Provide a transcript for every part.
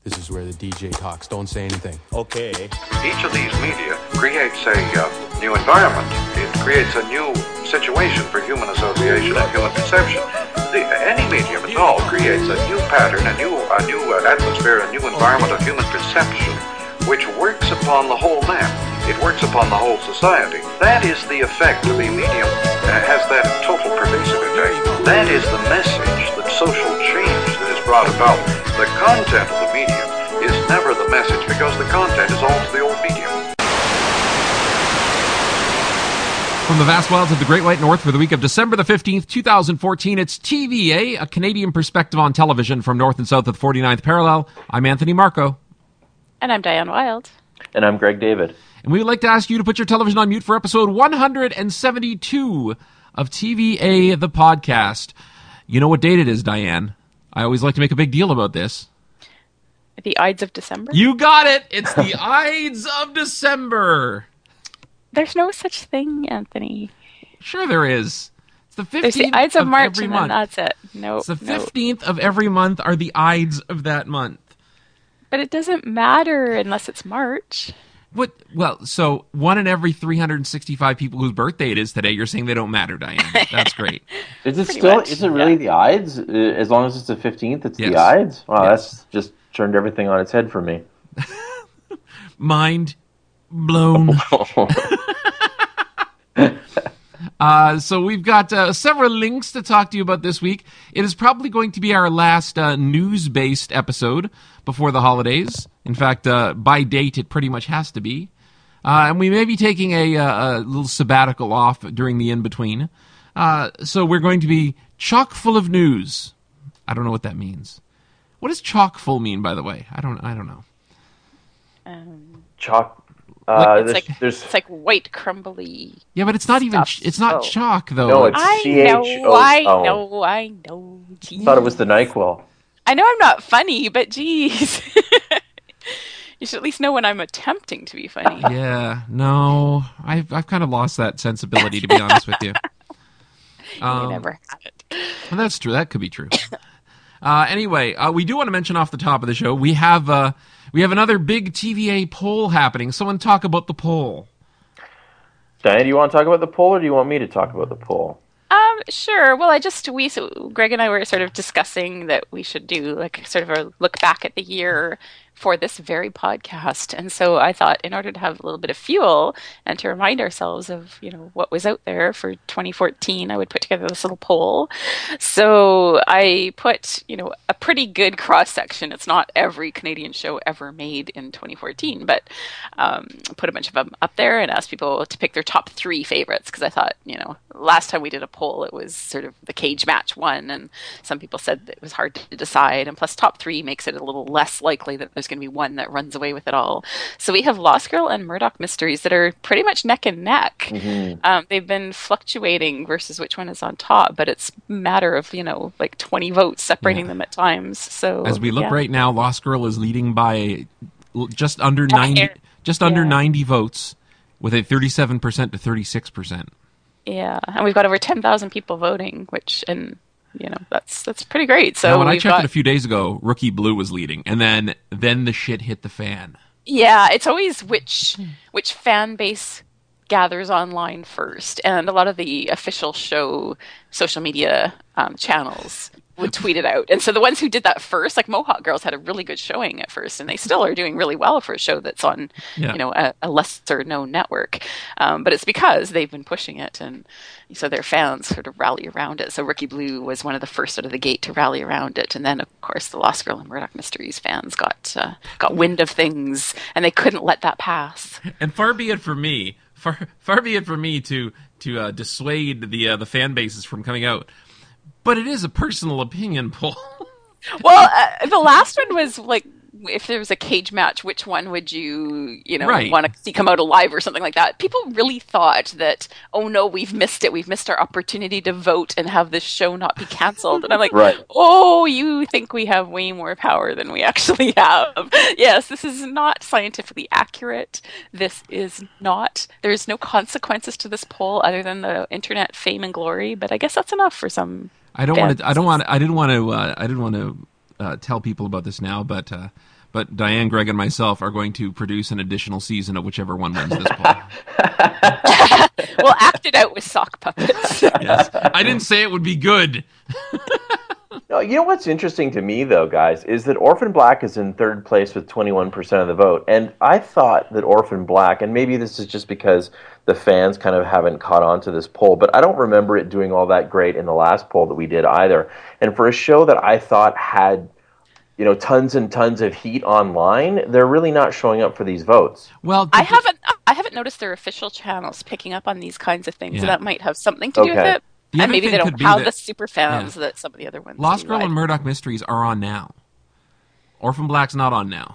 This is where the DJ talks. Don't say anything. Okay. Each of these media creates a new environment. It creates a new situation for human association and human perception. Any medium at all creates a new pattern, a new atmosphere, a new environment of human perception, which works upon the whole man. It works upon the whole society. That is the effect of a medium, has that total pervasive effect. That is the message, the social change that is brought about. The content of the medium is never the message, because the content is always the old medium. From the vast wilds of the Great White North for the week of December the 15th, 2014, it's TVA, a Canadian perspective on television from north and south of the 49th parallel. I'm Anthony Marco. And I'm Diane Wild. And I'm Greg David. And we would like to ask you to put your television on mute for episode 172 of TVA, the podcast. You know what date it is, Diane? I always like to make a big deal about this. The Ides of December? You got it! It's the Ides of December! There's no such thing, Anthony. Sure there is. It's the 15th There's the Ides of March, every and month. that's it. No, it's the 15th of every month are the Ides of that month. But it doesn't matter unless it's March. What? Well, so 1 in every 365 people whose birthday it is today, you're saying they don't matter, Diane. That's great. Is it still? Is it really the Ides? As long as it's the 15th, it's the Ides? Wow, that's just turned everything on its head for me. Mind blown. So we've got several links to talk to you about this week. It is probably going to be our last news-based episode before the holidays. In fact, by date, it pretty much has to be. And we may be taking a little sabbatical off during the in-between. So we're going to be chock full of news. I don't know what that means. What does chock full mean, by the way? I don't know. Chock. It's like white crumbly. Yeah, but it's not even. It's not chalk though. No, it's CHO. I know. I thought it was the NyQuil. I know I'm not funny, but geez. You should at least know when I'm attempting to be funny. Yeah, no, I've kind of lost that sensibility, to be honest with you. You never had it. Well, that's true. That could be true. Anyway, we do want to mention off the top of the show, we have another big TVA poll happening. Someone talk about the poll. Diane, do you want to talk about the poll, or do you want me to talk about the poll? Sure. Well, Greg and I were sort of discussing that we should do like sort of a look back at the year for this very podcast. And so I thought in order to have a little bit of fuel and to remind ourselves of, what was out there for 2014, I would put together this little poll. So I put, a pretty good cross-section. It's not every Canadian show ever made in 2014, but put a bunch of them up there and asked people to pick their top 3 favorites. Because I thought, last time we did a poll, it was sort of the cage match one. And some people said that it was hard to decide. And plus top 3 makes it a little less likely that there's going to be one that runs away with it all. So we have Lost Girl and Murdoch Mysteries that are pretty much neck and neck. Mm-hmm. They've been fluctuating versus which one is on top, but it's a matter of, like 20 votes separating them at times. So as we look right now, Lost Girl is leading by just under 90 votes with a 37% to 36%. Yeah, and we've got over 10,000 people voting, that's pretty great. So now, when I checked it a few days ago, Rookie Blue was leading, and then the shit hit the fan. Yeah, it's always which fan base gathers online first, and a lot of the official show social media channels would tweet it out. And so the ones who did that first, like Mohawk Girls, had a really good showing at first, and they still are doing really well for a show that's on, a lesser known network. But it's because they've been pushing it, and so their fans sort of rally around it. So Rookie Blue was one of the first out of the gate to rally around it, and then of course the Lost Girl and Murdoch Mysteries fans got wind of things, and they couldn't let that pass. And far be it from me to dissuade the fan bases from coming out. But it is a personal opinion poll. Well, the last one was like, if there was a cage match, which one would you, want to see come out alive or something like that? People really thought that, oh no, we've missed it. We've missed our opportunity to vote and have this show not be canceled. And I'm like, Oh, you think we have way more power than we actually have. Yes, this is not scientifically accurate. There's no consequences to this poll other than the internet fame and glory. But I guess that's enough for some. I didn't want to tell people about this now, but But Diane, Greg, and myself are going to produce an additional season of whichever one wins this poll. We'll act it out with sock puppets. Yes. I didn't say it would be good. No, you know what's interesting to me, though, guys, is that Orphan Black is in third place with 21% of the vote. And I thought that Orphan Black, and maybe this is just because the fans kind of haven't caught on to this poll, but I don't remember it doing all that great in the last poll that we did either. And for a show that I thought had, tons and tons of heat online, they're really not showing up for these votes. Well, I haven't noticed their official channels picking up on these kinds of things, and that might have something to do with it. And maybe they don't have the super fans that some of the other ones Lost do. Girl and Murdoch Mysteries are on now. Orphan Black's not on now.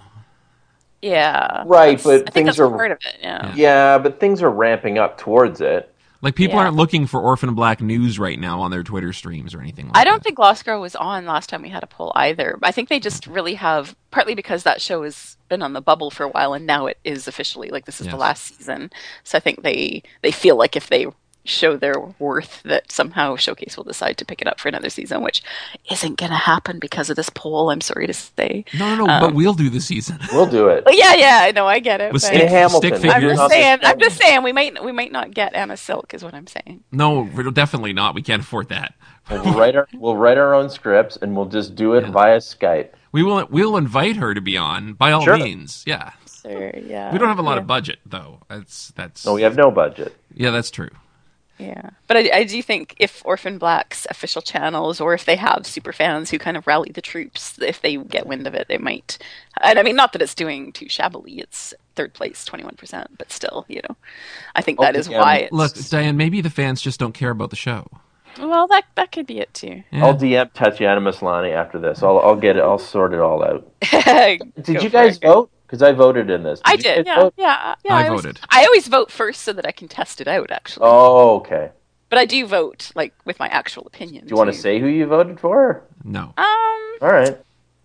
Yeah. Right, but I think things that's are part of it, yeah. Yeah, but things are ramping up towards it. Like, people aren't looking for Orphan Black news right now on their Twitter streams or anything like that. I don't think Lost Girl was on last time we had a poll either. I think they just really have, partly because that show has been on the bubble for a while, and now it is officially, like, this is the last season. So I think they feel like if they show their worth, that somehow Showcase will decide to pick it up for another season, which isn't going to happen because of this poll, I'm sorry to say. No, but we'll do the season. We'll do it. Yeah, I know, I get it. With Hamilton. stick figures. I'm just saying, we might not get Anna Silk, is what I'm saying. No, definitely not. We can't afford that. We'll write our own scripts, and we'll just do it via Skype. We'll invite her to be do by all means. Yeah. Sure, yeah. We don't have a lot of budget, though. That's. No, we have no budget. Yeah, that's true. Yeah, but I do think if Orphan Black's official channels, or if they have super fans who kind of rally the troops, if they get wind of it, they might. And I mean, not that it's doing too shabbily; it's third place, 21%, but still, I think that is why. It's... Look, Diane, maybe the fans just don't care about the show. Well, that could be it too. Yeah. I'll DM Tatiana Maslany after this. I'll get it. I'll sort it all out. Did you guys vote? Because I voted in this. I did. Yeah. I voted. I always vote first so that I can test it out. Actually. Oh, okay. But I do vote with my actual opinion. Do you want to say who you voted for? No. All right.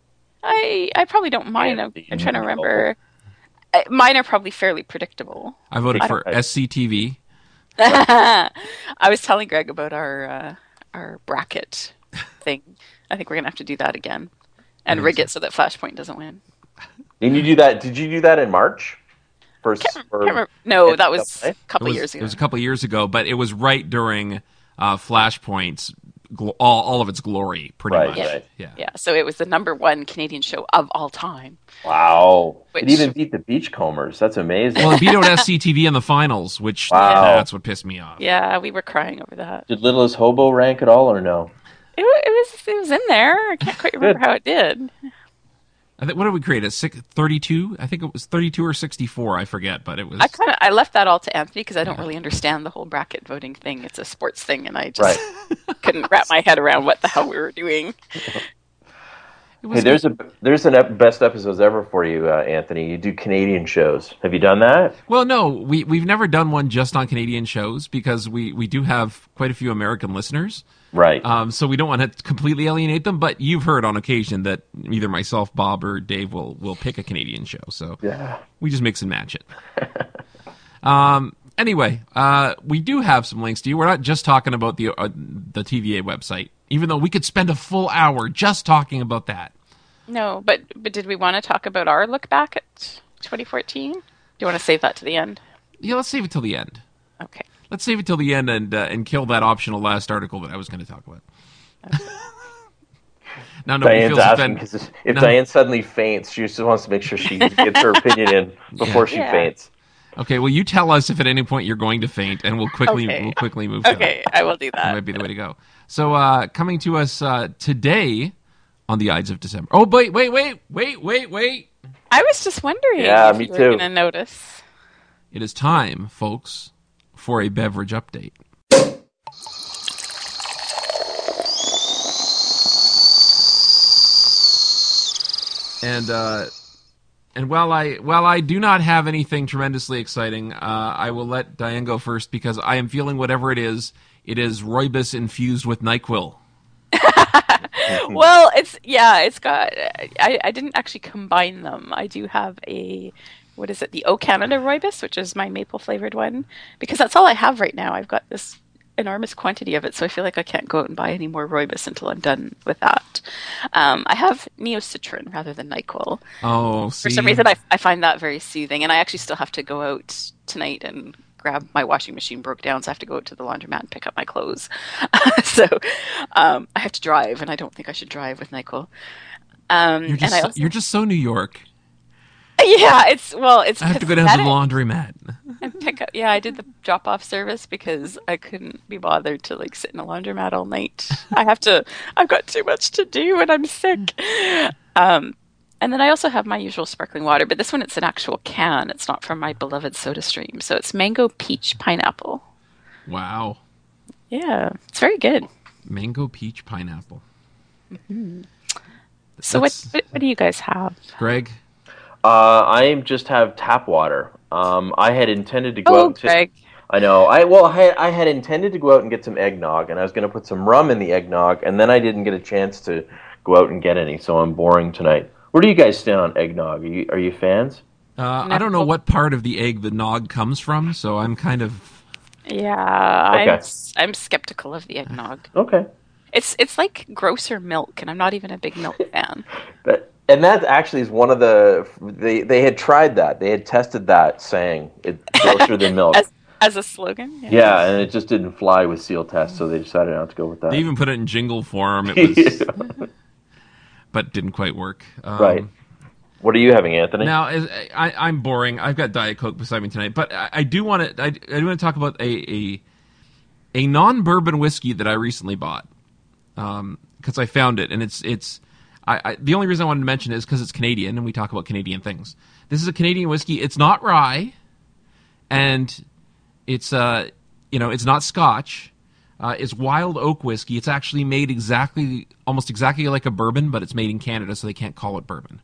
I probably don't mind. I'm trying to remember. Mine are probably fairly predictable. I voted for SCTV. I was telling Greg about our bracket thing. I think we're gonna have to do that again and rig it so that Flashpoint doesn't win. Did you do that? Did you do that in March? No, that was a couple years ago. It was a couple years ago, but it was right during Flashpoint's all of its glory, pretty much. Right. Yeah. So it was the #1 Canadian show of all time. Wow! It even beat the Beachcombers. That's amazing. Well, it beat out SCTV in the finals, which that's what pissed me off. Yeah, we were crying over that. Did Littlest Hobo rank at all, or no? It was in there. I can't quite remember how it did. I think, what did we create? 32? I think it was 32 or 64. I forget, but it was. I left that all to Anthony because I don't really understand the whole bracket voting thing. It's a sports thing, and I just couldn't wrap my head around what the hell we were doing. Hey, there's an best episodes ever for you, Anthony. You do Canadian shows. Have you done that? Well, no, we've never done one just on Canadian shows because we do have quite a few American listeners. Right. So we don't want to completely alienate them, but you've heard on occasion that either myself, Bob, or Dave will pick a Canadian show. So we just mix and match it. Anyway, we do have some links to you. We're not just talking about the TVA website, even though we could spend a full hour just talking about that. No, but did we want to talk about our look back at 2014? Do you want to save that to the end? Yeah, let's save it till the end. Okay. Let's save it till the end and kill that optional last article that I was going to talk about. Okay. Now, Diane's asking because if Diane suddenly faints, she just wants to make sure she gets her opinion in before she faints. Okay, well, you tell us if at any point you're going to faint, and we'll quickly move to Okay, I will do that. That might be the way to go. So, coming to us today on the Ides of December. Oh, wait. I was just wondering if you were going to notice. It is time, folks, for a beverage update. And while I do not have anything tremendously exciting, I will let Diane go first because I am feeling whatever it is. It is rooibos infused with NyQuil. Well, it's got. I didn't actually combine them. I do have the O Canada rooibos, which is my maple flavored one, because that's all I have right now. I've got this enormous quantity of it, so I feel like I can't go out and buy any more rooibos until I'm done with that. I have Neocitran rather than NyQuil. Oh, For see. some reason, I find that very soothing, and I actually still have to go out tonight and grab my washing machine broke down, so I have to go out to the laundromat and pick up my clothes. So I have to drive, and I don't think I should drive with NyQuil. You're just so New York. Yeah, it's I have to go down to the laundromat. and pick up. Yeah, I did the drop-off service because I couldn't be bothered to like sit in a laundromat all night. I've got too much to do and I'm sick. And then I also have my usual sparkling water, but this one it's an actual can. It's not from my beloved SodaStream. So it's mango, peach, pineapple. Wow. Yeah, it's very good. Mango, peach, pineapple. Mm-hmm. So what do you guys have? Greg? I just have tap water. I had intended to go out. Greg. I know. I had intended to go out and get some eggnog, and I was going to put some rum in the eggnog, and then I didn't get a chance to go out and get any, so I'm boring tonight. Where do you guys stand on eggnog? Are you fans? I don't know what part of the egg the nog comes from, so I'm kind of... Yeah, Okay. I'm skeptical of the eggnog. Okay. It's like grosser milk, and I'm not even a big milk fan. And that actually is one of they had tried that. They had tested that, saying it's grosser than milk. As a slogan? Yeah, and it just didn't fly with seal tests, so they decided not to go with that. They even put it in jingle form. It was, but didn't quite work. Right. What are you having, Anthony? Now, I'm boring. I've got Diet Coke beside me tonight, but I do want to. I do want to talk about a non-bourbon whiskey that I recently bought because I found it, and it's. The only reason I wanted to mention it is because it's Canadian, and we talk about Canadian things. This is a Canadian whiskey. It's not rye, and it's it's not Scotch. It's wild oak whiskey. It's actually made almost exactly like a bourbon, but it's made in Canada, so they can't call it bourbon.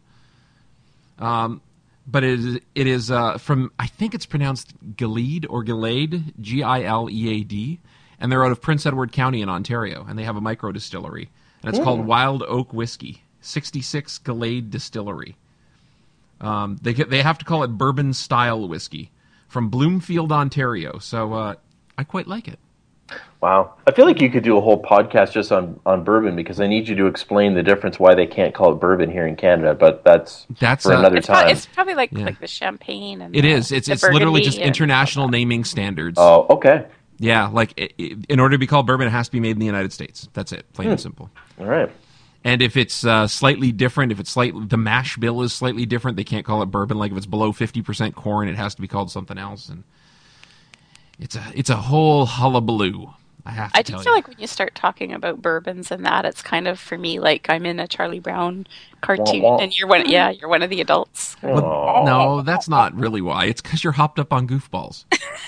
But it is from, I think it's pronounced Gilead or Gilead, Gilead, and they're out of Prince Edward County in Ontario, and they have a micro distillery, and it's called Wild Oak Whiskey. 66 Gilead Distillery. They have to call it bourbon style whiskey from Bloomfield, Ontario. So I quite like it. Wow. I feel like you could do a whole podcast just on bourbon because I need you to explain the difference why they can't call it bourbon here in Canada, but that's for another time. It's probably like the champagne. And it is. It's literally just international naming standards. Oh, okay. Yeah, like in order to be called bourbon, it has to be made in the United States. That's it, plain and simple. All right. And if it's slightly different, if it's the mash bill is slightly different, they can't call it bourbon. Like if it's below 50% corn, it has to be called something else. And it's a whole hullabaloo. I do feel like when you start talking about bourbons and that, it's kind of for me like I'm in a Charlie Brown cartoon, and you're one of the adults. Well, no, that's not really why. It's because you're hopped up on goofballs.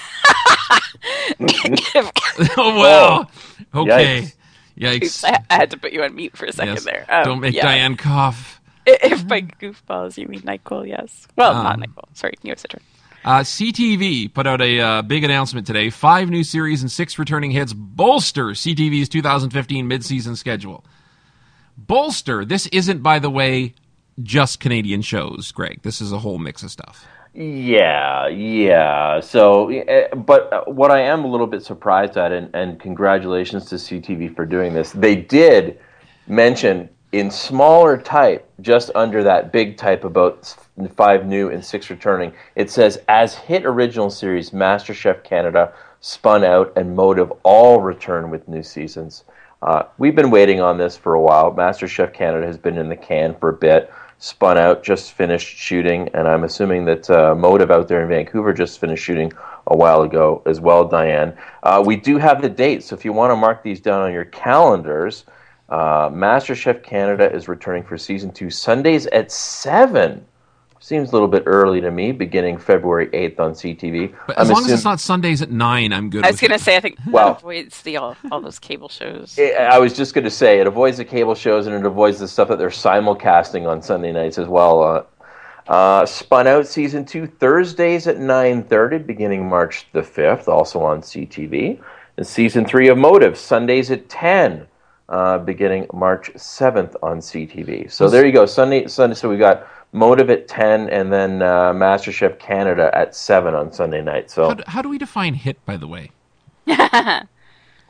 Oh wow! Okay. Yikes. Yikes. Oops, I had to put you on mute for a second there. Don't make Diane cough. If by goofballs you mean NyQuil, yes. Well, not NyQuil. Sorry, Neocitran. CTV put out a big announcement today. 5 new series and 6 returning hits bolster CTV's 2015 mid-season schedule. Bolster. This isn't, by the way, just Canadian shows, Greg. This is a whole mix of stuff. Yeah. So, but what I am a little bit surprised at, and congratulations to CTV for doing this, they did mention in smaller type, just under that big type about 5 new and 6 returning, it says, as hit original series, MasterChef Canada, Spun Out, and Motive all return with new seasons. We've been waiting on this for a while. MasterChef Canada has been in the can for a bit. Spun Out just finished shooting, and I'm assuming that Motive out there in Vancouver just finished shooting a while ago as well, Diane. We do have the dates, so if you want to mark these down on your calendars, MasterChef Canada is returning for Season 2 Sundays at 7. Seems a little bit early to me, beginning February 8th on CTV. But as long as it's not Sundays at 9, I'm good with it. I was going to say, I think that avoids all those cable shows. I was just going to say, it avoids the cable shows and it avoids the stuff that they're simulcasting on Sunday nights as well. Spun Out Season 2, Thursdays at 9:30, beginning March the 5th, also on CTV. And Season 3 of Motive, Sundays at 10, beginning March 7th on CTV. So there you go, Sunday. So we got Motive at 10, and then MasterChef Canada at 7 on Sunday night. So how do we define hit, by the way?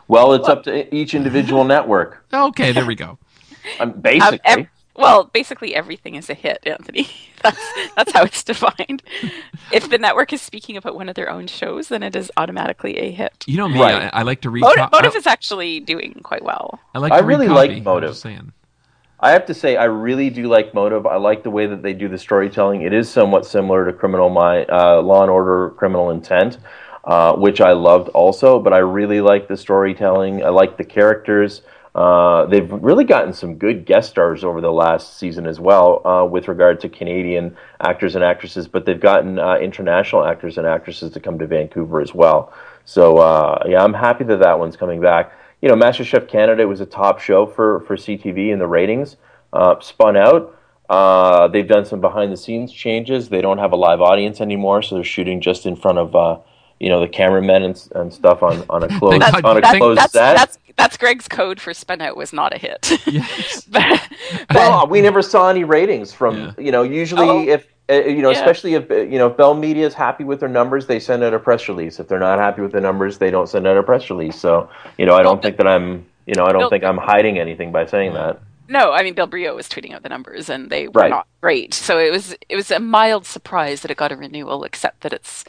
Well, it's up to each individual network. Okay, there we go. Basically. Basically everything is a hit, Anthony. That's how it's defined. If the network is speaking about one of their own shows, then it is automatically a hit. You know me, Right. I like to read... Motive is actually doing quite well. I really read like Motive. I'm just saying. I have to say, I really do like Motive. I like the way that they do the storytelling. It is somewhat similar to Law and Order: Criminal Intent, which I loved also. But I really like the storytelling. I like the characters. They've really gotten some good guest stars over the last season as well, with regard to Canadian actors and actresses. But they've gotten international actors and actresses to come to Vancouver as well. So yeah, I'm happy that one's coming back. You know, MasterChef Canada was a top show for CTV in the ratings. Spun out. They've done some behind-the-scenes changes. They don't have a live audience anymore, so they're shooting just in front of the cameramen and stuff on a closed set. That's Greg's code for Spun Out was not a hit. Yes. Well, we never saw any ratings from usually if especially if Bell Media is happy with their numbers, they send out a press release. If they're not happy with the numbers, they don't send out a press release. So I don't think that I'm hiding anything by saying that. No, I mean Bill Brio was tweeting out the numbers, and they were not great. So it was a mild surprise that it got a renewal, except that it's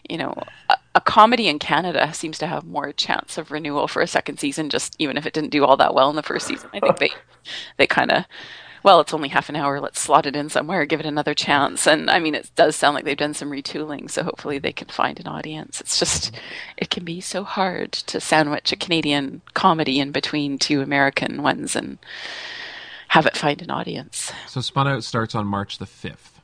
a comedy in Canada seems to have more chance of renewal for a second season, just even if it didn't do all that well in the first season. I think they kind of, well, it's only half an hour, let's slot it in somewhere, give it another chance. And I mean, it does sound like they've done some retooling, so hopefully they can find an audience. It's just, it can be so hard to sandwich a Canadian comedy in between two American ones and have it find an audience. So Spun Out starts on March the 5th.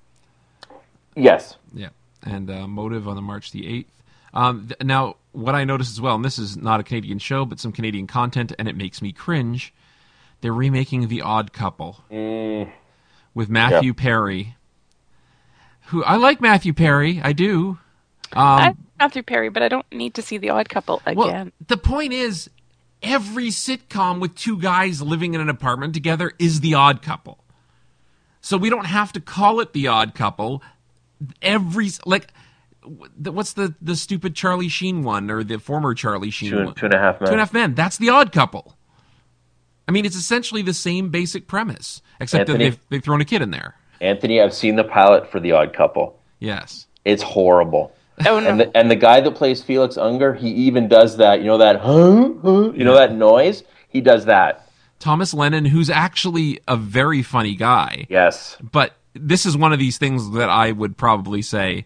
Yes. Yeah. And Motive on the March the 8th. Now, what I noticed as well, and this is not a Canadian show, but some Canadian content, and it makes me cringe, they're remaking The Odd Couple with Matthew Perry. Who I like Matthew Perry, I do. I like Matthew Perry, but I don't need to see The Odd Couple again. Well, the point is, every sitcom with two guys living in an apartment together is The Odd Couple. So we don't have to call it The Odd Couple. What's the stupid Charlie Sheen one, or the former Charlie Sheen one? 2.5 Men. 2.5 Men. That's The Odd Couple. I mean, it's essentially the same basic premise, except that they've thrown a kid in there. Anthony, I've seen the pilot for The Odd Couple. Yes. It's horrible. Oh, no. And the guy that plays Felix Unger, he even does that, that noise? He does that. Thomas Lennon, who's actually a very funny guy. Yes. But this is one of these things that I would probably say,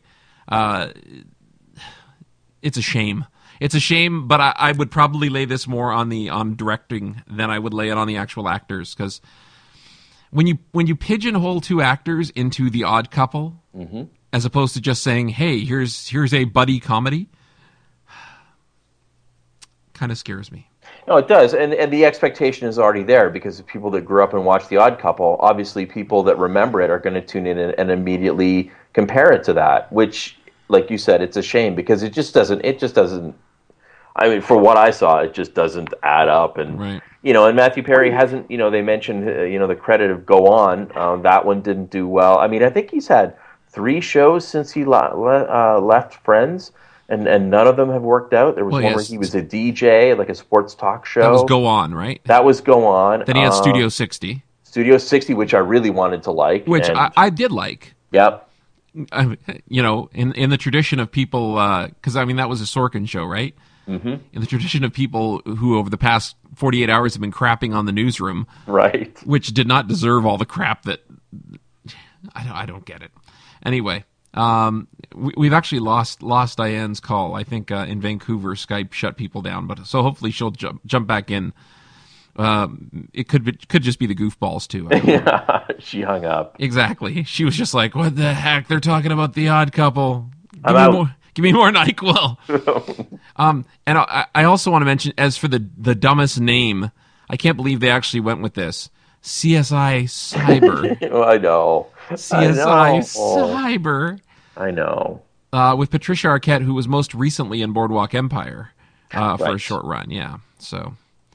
it's a shame. It's a shame, but I would probably lay this more on directing than I would lay it on the actual actors, because when you pigeonhole two actors into The Odd Couple, as opposed to just saying, "Hey, here's a buddy comedy," kind of scares me. No, it does, and the expectation is already there, because of people that grew up and watched The Odd Couple. Obviously, people that remember it are going to tune in and immediately compare it to that. Which, like you said, it's a shame, because it just doesn't. I mean, for what I saw, it just doesn't add up. And Right. And Matthew Perry hasn't. They mentioned the credit of Go On. That one didn't do well. I mean, I think he's had 3 shows since he left Friends. And none of them have worked out. There was one where he was a DJ, like a sports talk show. That was Go On, right? That was Go On. Then he had Studio 60. Studio 60, which I really wanted to like. Which I did like. Yep. In the tradition of people, because, I mean, that was a Sorkin show, right? Mm-hmm. In the tradition of people who over the past 48 hours have been crapping on the newsroom. Right. Which did not deserve all the crap that... I don't get it. Anyway... we've actually lost Diane's call. I think in Vancouver, Skype shut people down, but so hopefully she'll jump back in. It could just be the goofballs too. Yeah, she hung up. Exactly. She was just like, "What the heck? They're talking about The Odd Couple. Give me more NyQuil." And I also want to mention, as for the dumbest name, I can't believe they actually went with this. CSI Cyber. I know. CSI Cyber. I know. With Patricia Arquette, who was most recently in Boardwalk Empire for a short run. Yeah. So,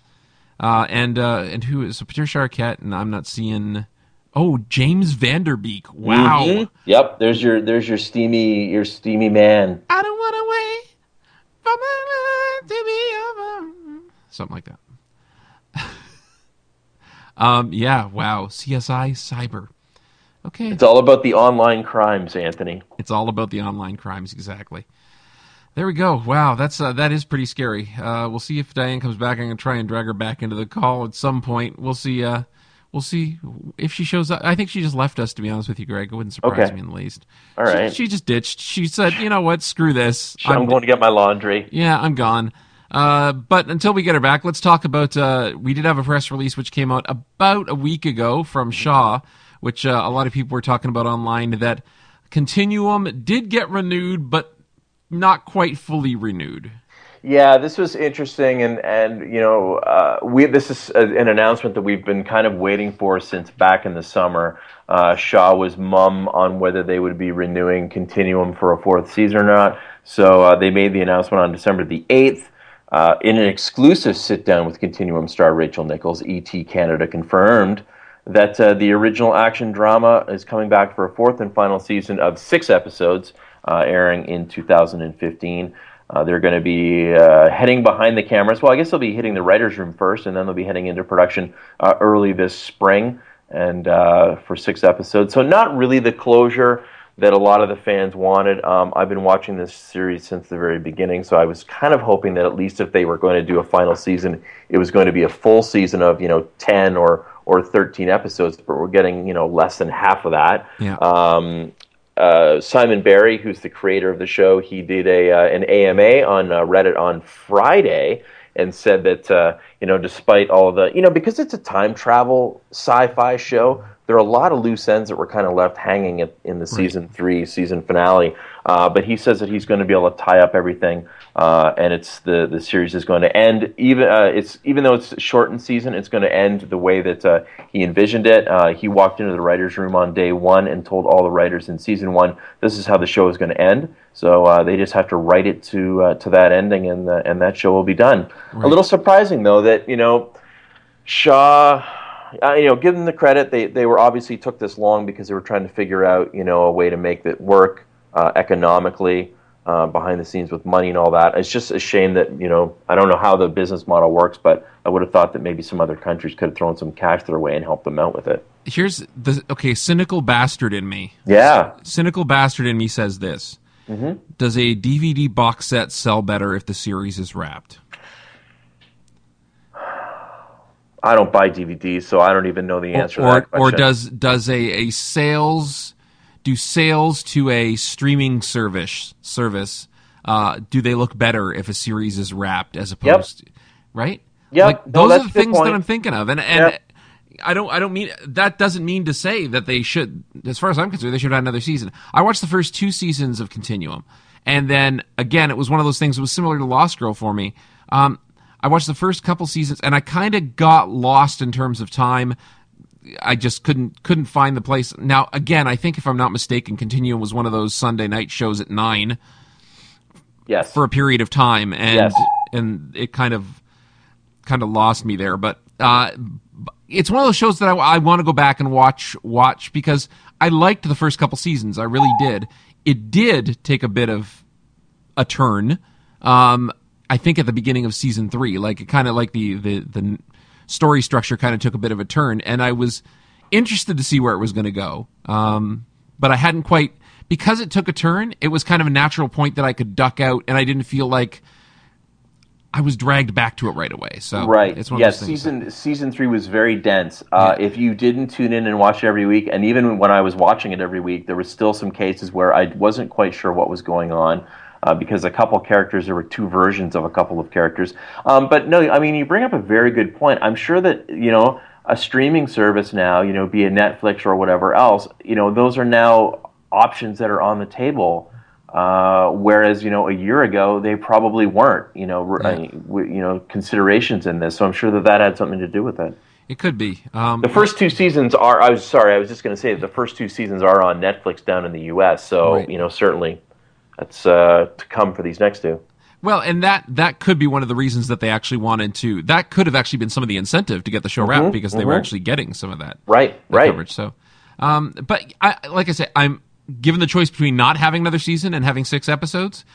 and who is Patricia Arquette? And I'm not seeing. Oh, James Vanderbeek. Wow. Mm-hmm. Yep. There's your steamy man. I don't want to wait for my life to be over. something like that. Yeah, wow. CSI Cyber. Okay. It's all about the online crimes, Anthony. It's all about the online crimes, exactly. There we go. Wow, that is pretty scary. We'll see if Diane comes back. I'm going to try and drag her back into the call at some point. We'll see if she shows up. I think she just left us, to be honest with you, Greg. It wouldn't surprise me in the least. All right. She just ditched. She said, you know what, screw this. I'm going to get my laundry. Yeah, I'm gone. But until we get her back, let's talk about, we did have a press release which came out about a week ago from Shaw, which a lot of people were talking about online, that Continuum did get renewed, but not quite fully renewed. Yeah, this was interesting, and you know, this is an announcement that we've been kind of waiting for since back in the summer. Shaw was mum on whether they would be renewing Continuum for a 4th season or not, so they made the announcement on December the 8th. In an exclusive sit-down with Continuum star Rachel Nichols, ET Canada confirmed that the original action drama is coming back for a 4th and final season of 6 episodes, airing in 2015. They're going to be heading behind the cameras. Well, I guess they'll be hitting the writer's room first, and then they'll be heading into production early this spring, and for 6 episodes. So not really the closure that a lot of the fans wanted. I've been watching this series since the very beginning, so I was kind of hoping that at least if they were going to do a final season, it was going to be a full season of 10 or 13 episodes, but we're getting less than half of that. Yeah. Simon Barry, who's the creator of the show, he did an AMA on Reddit on Friday and said that despite all the because it's a time travel sci-fi show, there are a lot of loose ends that were kind of left hanging in the season 3 season finale. But he says that he's going to be able to tie up everything, and it's the series is going to end even though it's a shortened season, it's going to end the way that he envisioned it. He walked into the writers' room on day 1 and told all the writers in season 1 this is how the show is going to end. So they just have to write it to that ending, and that show will be done. Right. A little surprising though that Shaw. Give them the credit. They were obviously took this long because they were trying to figure out, a way to make that work economically behind the scenes with money and all that. It's just a shame that, I don't know how the business model works, but I would have thought that maybe some other countries could have thrown some cash their way and helped them out with it. Here's cynical bastard in me. Yeah. Cynical bastard in me says this. Mm-hmm. Does a DVD box set sell better if the series is wrapped? I don't buy DVDs, so I don't even know the answer to that question. Or does a sales to a streaming service do they look better if a series is wrapped as opposed to, right? Yeah, those are the things that I'm thinking of, and I don't mean that doesn't mean to say that they should. As far as I'm concerned, they should have another season. I watched the first 2 seasons of Continuum, and then again, it was one of those things that was similar to Lost Girl for me. I watched the first couple seasons, and I kind of got lost in terms of time. I just couldn't find the place. Now, again, I think if I'm not mistaken, Continuum was one of those Sunday night shows at 9. Yes. For a period of time, and yes. And it kind of lost me there. But it's one of those shows that I want to go back and watch because I liked the first couple seasons. I really did. It did take a bit of a turn. I think at the beginning of season 3, it kind of the story structure kind of took a bit of a turn, and I was interested to see where it was going to go. But I hadn't quite, because it took a turn, it was kind of a natural point that I could duck out, and I didn't feel like I was dragged back to it right away. So right, it's one of those things. Season 3 was very dense. If you didn't tune in and watch it every week, and even when I was watching it every week, there was still some cases where I wasn't quite sure what was going on. Because a couple of characters, there were 2 versions of a couple of characters. But no, I mean, you bring up a very good point. I'm sure that, a streaming service now, be it Netflix or whatever else, those are now options that are on the table. Whereas, a year ago, they probably weren't, considerations in this. So I'm sure that had something to do with it. It could be. The first 2 seasons are, I was just going to say that the first 2 seasons are on Netflix down in the U.S. So, right. Certainly that's to come for these next 2. Well, and that could be one of the reasons that they actually wanted to. That could have actually been some of the incentive to get the show wrapped because they were actually getting some of that coverage. So, but like I said, I'm given the choice between not having another season and having 6 episodes.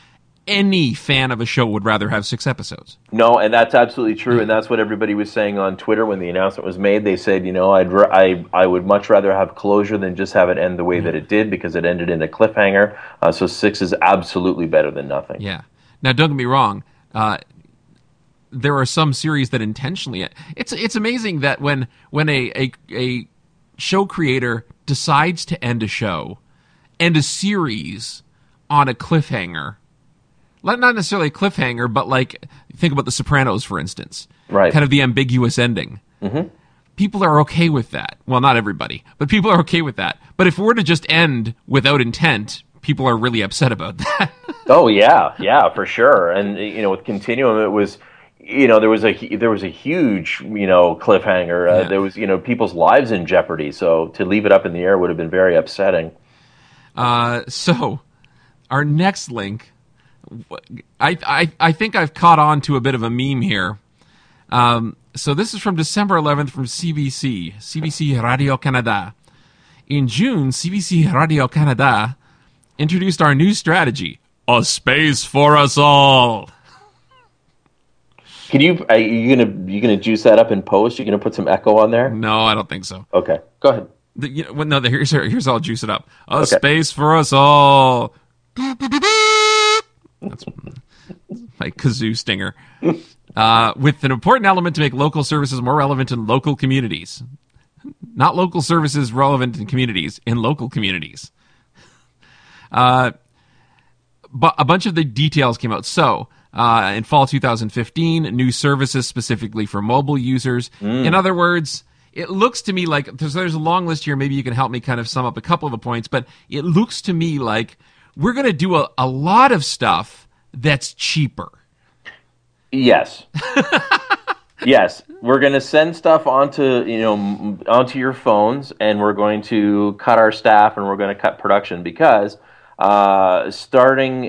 any fan of a show would rather have 6 episodes. No, and that's absolutely true, and that's what everybody was saying on Twitter when the announcement was made. They said, I would much rather have closure than just have it end the way that it did, because it ended in a cliffhanger. So 6 is absolutely better than nothing. Yeah. Now, don't get me wrong. There are some series that intentionally. It's amazing that when a show creator decides to end a show, end a series on a cliffhanger. Not necessarily a cliffhanger, but like, think about The Sopranos, for instance. Right. Kind of the ambiguous ending. Mm-hmm. People are okay with that. Well, not everybody, but people are okay with that. But if it were to just end without intent, people are really upset about that. Oh, yeah, for sure. And, with Continuum, it was, there was a huge, cliffhanger. Yeah. There was, people's lives in jeopardy. So to leave it up in the air would have been very upsetting. So our next link, I think I've caught on to a bit of a meme here. So this is from December 11th from CBC Radio-Canada. In June, CBC Radio-Canada introduced our new strategy, A Space for Us All. Are you gonna juice that up in post? You're gonna put some echo on there? No, I don't think so. Okay, go ahead. Here's how I'll juice it up. A Space for Us All. That's my kazoo stinger. With an important element to make local services more relevant in local communities. Not local services relevant in communities, in local communities. But a bunch of the details came out. So, in fall 2015, new services specifically for mobile users. In other words, it looks to me like, there's a long list here, maybe you can help me kind of sum up a couple of the points, but it looks to me like we're going to do a lot of stuff that's cheaper. Yes. Yes, we're going to send stuff onto your phones, and we're going to cut our staff, and we're going to cut production, because starting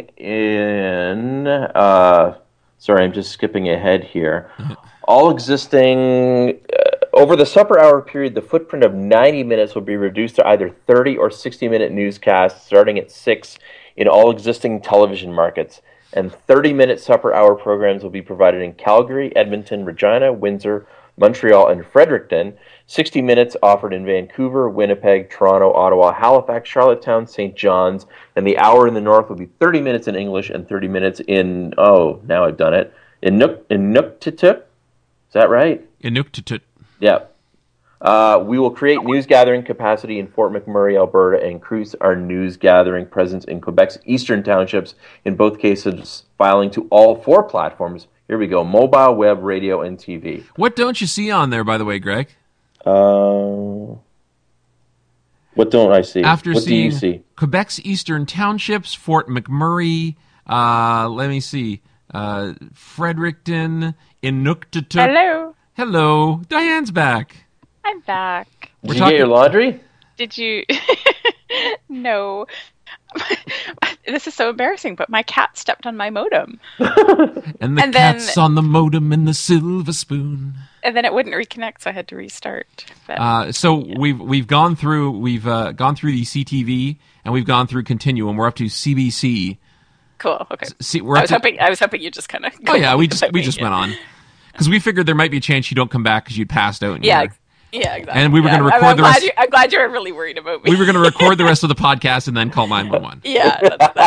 in sorry, I'm just skipping ahead here. All existing over the supper hour period, the footprint of 90 minutes will be reduced to either 30 or 60-minute newscasts starting at 6 in all existing television markets. And 30-minute supper hour programs will be provided in Calgary, Edmonton, Regina, Windsor, Montreal, and Fredericton. 60 minutes offered in Vancouver, Winnipeg, Toronto, Ottawa, Halifax, Charlottetown, St. John's. And the hour in the north will be 30 minutes in English and 30 minutes in, now I've done it, in Inuktitut. Is that right? Inuktitut. Yeah. We will create news gathering capacity in Fort McMurray, Alberta, and increase our news gathering presence in Quebec's eastern townships, in both cases filing to all 4 platforms. Here we go: mobile, web, radio, and TV. What don't you see on there, by the way, Greg? What don't I see? What do you see? Quebec's eastern townships, Fort McMurray, let me see, Fredericton, Inuktitut. Hello. Diane's back. I'm back. Did you get your laundry? Did you? No. This is so embarrassing, but my cat stepped on my modem. And cat's on the modem and the silver spoon. And then it wouldn't reconnect, so I had to restart. But, we've gone through the CTV, and we've gone through Continuum. We're up to CBC. Cool. Okay. I was hoping you just kind of. Oh yeah, we just went on, because we figured there might be a chance you don't come back because you'd passed out. Yeah, exactly. And we were going to record the rest. I'm glad you're really worried about me. We were going to record the rest of the podcast and then call 911. Yeah,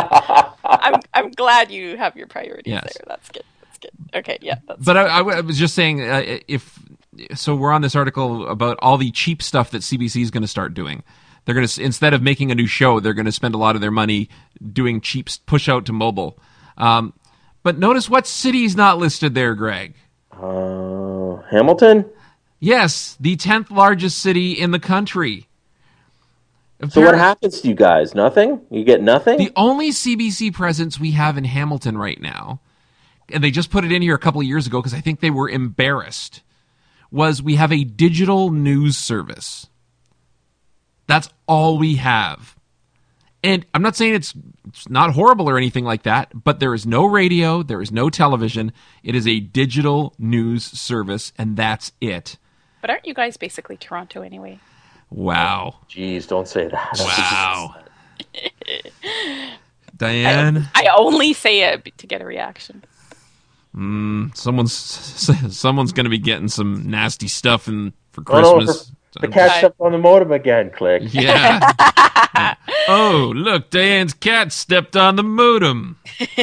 I'm glad you have your priorities there. That's good. Okay, yeah. But I was just saying, we're on this article about all the cheap stuff that CBC is going to start doing. They're going to, instead of making a new show, they're going to spend a lot of their money doing cheap push out to mobile. But notice what city's not listed there, Greg. Hamilton? Yes, the 10th largest city in the country. So what happens to you guys? Nothing? You get nothing? The only CBC presence we have in Hamilton right now, and they just put it in here a couple of years ago because I think they were embarrassed, was we have a digital news service. That's all we have. And I'm not saying it's not horrible or anything like that, but there is no radio, there is no television. It is a digital news service, and that's it. But aren't you guys basically Toronto anyway? Wow. Jeez, don't say that. Wow. Diane, I only say it to get a reaction. someone's going to be getting some nasty stuff for Oh, no, Christmas. the cat stepped on the modem again. Click. Yeah. Oh, look, Diane's cat stepped on the modem.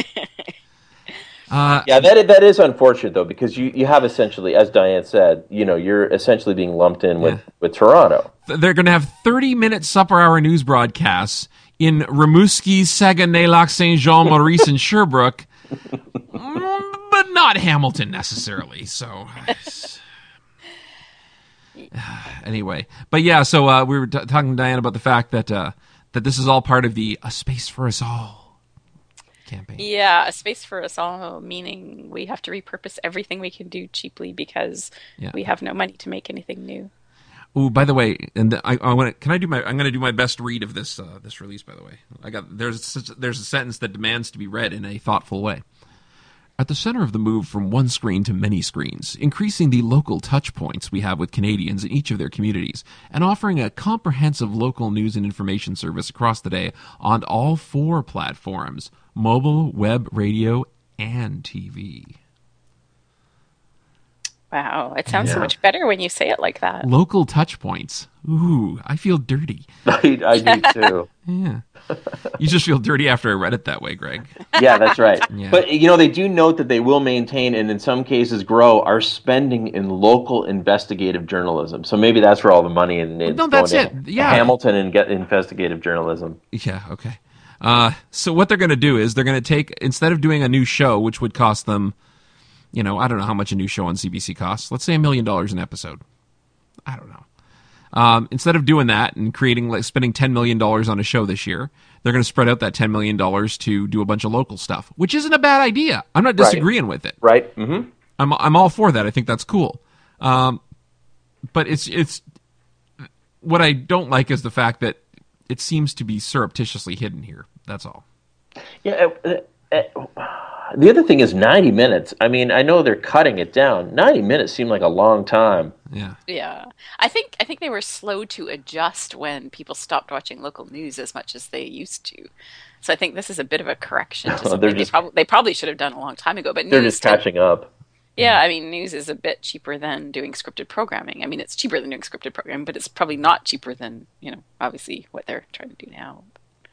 Yeah, that is unfortunate though, because you have essentially, as Diane said, you're essentially being lumped in with Toronto. They're going to have 30-minute supper hour news broadcasts in Rimouski, Saguenay, Lac Saint Jean, Maurice, and Sherbrooke, but not Hamilton necessarily. So. Anyway, but yeah, so we were talking to Diane about the fact that this is all part of the A Space for Us All campaign. Yeah, a space for us all, meaning we have to repurpose everything we can do cheaply because we have no money to make anything new. Oh, by the way, and I want to. I'm going to do my best read of this release. By the way, there's a sentence that demands to be read in a thoughtful way. At the center of the move from one screen to many screens, increasing the local touch points we have with Canadians in each of their communities, and offering a comprehensive local news and information service across the day on all 4 platforms: mobile, web, radio, and TV. Wow, it sounds so much better when you say it like that. Local touch points. Ooh, I feel dirty. I do too. Yeah. You just feel dirty after I read it that way, Greg. Yeah, that's right. Yeah. But, they do note that they will maintain and in some cases grow our spending in local investigative journalism. So maybe that's where all the money is going that's to it. Yeah. Hamilton and get investigative journalism. Yeah, okay. So what they're going to do is they're going to take, instead of doing a new show, which would cost them, I don't know how much a new show on CBC costs. Let's say $1 million an episode. I don't know. Instead of doing that and spending $10 million on a show this year, they're going to spread out that $10 million to do a bunch of local stuff, which isn't a bad idea. I'm not disagreeing with it. Right. Mm-hmm. I'm all for that. I think that's cool. But it's what I don't like is the fact that it seems to be surreptitiously hidden here. That's all. Yeah. The other thing is 90 minutes. I mean, I know they're cutting it down. 90 minutes seemed like a long time. Yeah. Yeah. I think they were slow to adjust when people stopped watching local news as much as they used to. So I think this is a bit of a correction to something they probably should have done a long time ago. But they're just catching up. Yeah, I mean, news is a bit cheaper than doing scripted programming. I mean, it's cheaper than doing scripted programming, but it's probably not cheaper than, obviously what they're trying to do now.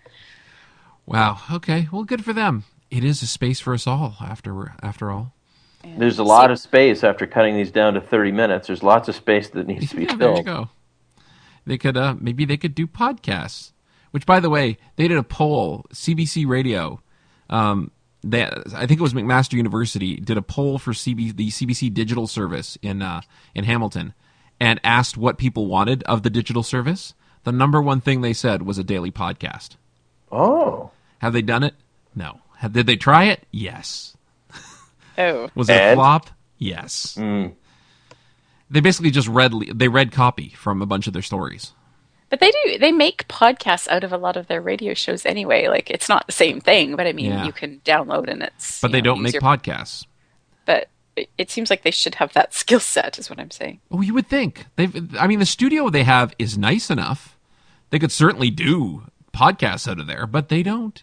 Wow. Okay. Well, good for them. It is a space for us all, after all. And there's a lot of space after cutting these down to 30 minutes. There's lots of space that needs to be filled. There you go. They could maybe they could do podcasts. Which, by the way, they did a poll. CBC Radio, I think it was McMaster University, did a poll for the CBC digital service in Hamilton, and asked what people wanted of the digital service. The number one thing they said was a daily podcast. Oh, have they done it? No. Did they try it? Yes. Oh. Was it a flop? Yes. Mm. They basically just read copy from a bunch of their stories. But they make podcasts out of a lot of their radio shows anyway. Like, it's not the same thing, but I mean, you can download and it's... But they don't make podcasts. But it seems like they should have that skill set, is what I'm saying. Oh, you would think. The studio they have is nice enough. They could certainly do podcasts out of there, but they don't.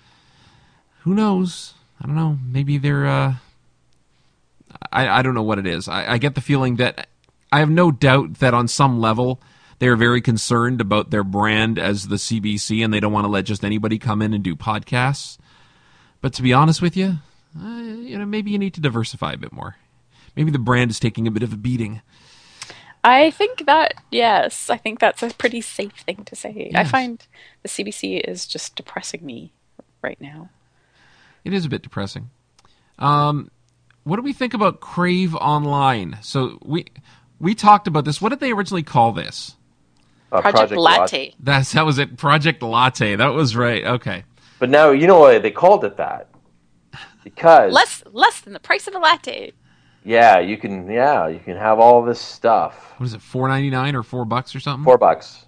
Who knows? I don't know. Maybe they're... I don't know what it is. I get the feeling that... I have no doubt that on some level they're very concerned about their brand as the CBC, and they don't want to let just anybody come in and do podcasts. But to be honest with you, maybe you need to diversify a bit more. Maybe the brand is taking a bit of a beating. I think that's a pretty safe thing to say. Yes. I find the CBC is just depressing me right now. It is a bit depressing. What do we think about Crave Online? So we talked about this. What did they originally call this? Project Latte. That was it. Project Latte. That was right. Okay. But now you know why they called it that. Because less than the price of a latte. Yeah, you can have all this stuff. What is it? $4.99 or $4 or something? $4.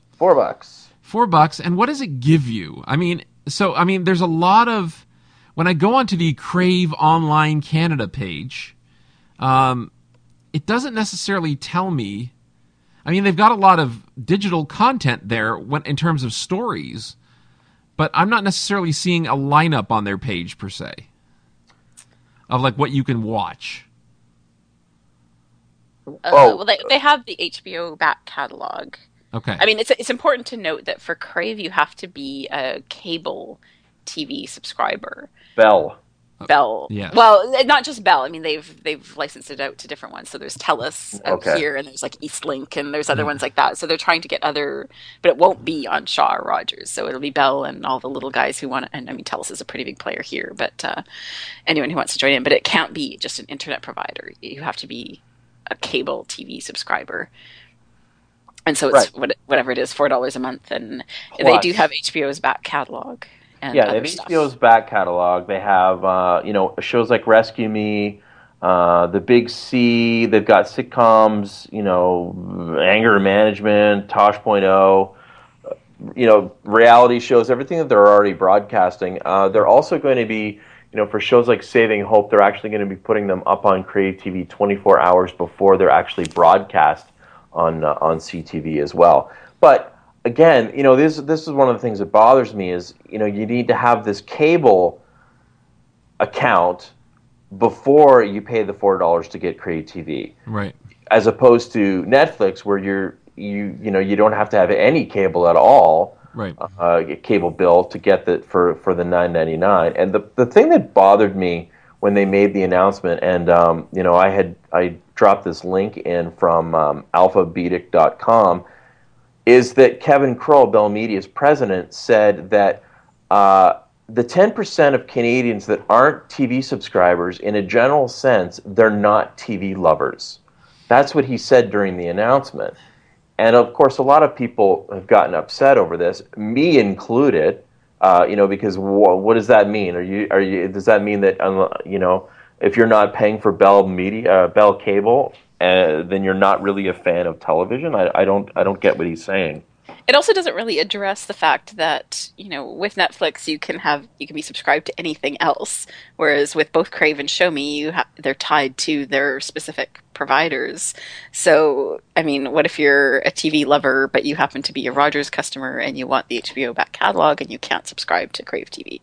$4. And what does it give you? There's a lot of... When I go onto the Crave Online Canada page, it doesn't necessarily tell me... they've got a lot of digital content there in terms of stories, but I'm not necessarily seeing a lineup on their page per se of like what you can watch. Well, they have the HBO back catalog. Okay. I mean, it's important to note that for Crave, you have to be a cable TV subscriber. Bell. Yes. Well, not just Bell. I mean, they've licensed it out to different ones. So there's TELUS out Okay. here, and there's like Eastlink, and there's other ones like that. So they're trying to get other, but it won't be on Shaw or Rogers. So it'll be Bell and all the little guys who want to. And I mean, TELUS is a pretty big player here, but anyone who wants to join in. But it can't be just an internet provider. You have to be a cable TV subscriber. And so it's whatever it is, $4 a month, and they do have HBO's back catalog. And yeah, they have HBO's back catalog. They have shows like Rescue Me, The Big C. They've got sitcoms, Anger Management, Tosh.0, reality shows, everything that they're already broadcasting. They're also going to be, for shows like Saving Hope, they're actually going to be putting them up on Crave TV 24 hours before they're actually broadcast on CTV as well. But again, this is one of the things that bothers me is, you need to have this cable account before you pay the $4 to get Crave TV. Right. As opposed to Netflix, where you don't have to have any cable at all. Right. Cable bill to get for the $9.99. And the thing that bothered me when they made the announcement, and I dropped this link in from alphabedic.com, is that Kevin Crowe, Bell Media's president, said that the 10% of Canadians that aren't TV subscribers, in a general sense, they're not TV lovers. That's what he said during the announcement. And of course, a lot of people have gotten upset over this, me included. Because what does that mean? Does that mean that if you're not paying for Bell Media, Bell Cable, then you're not really a fan of television? I don't get what he's saying. It also doesn't really address the fact that, with Netflix you can be subscribed to anything else, whereas with both Crave and Show Me, they're tied to their specific providers. So, I mean, what if you're a TV lover but you happen to be a Rogers customer and you want the HBO back catalog and you can't subscribe to Crave TV?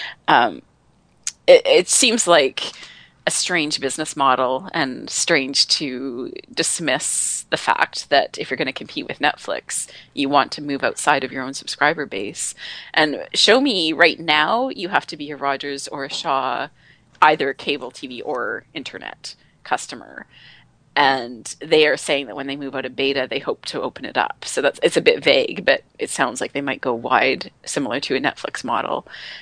It seems like a strange business model, and strange to dismiss the fact that if you're going to compete with Netflix, you want to move outside of your own subscriber base. And Show Me right now, you have to be a Rogers or a Shaw, either cable TV or internet customer. And they are saying that when they move out of beta, they hope to open it up. So it's a bit vague, but it sounds like they might go wide, similar to a Netflix model.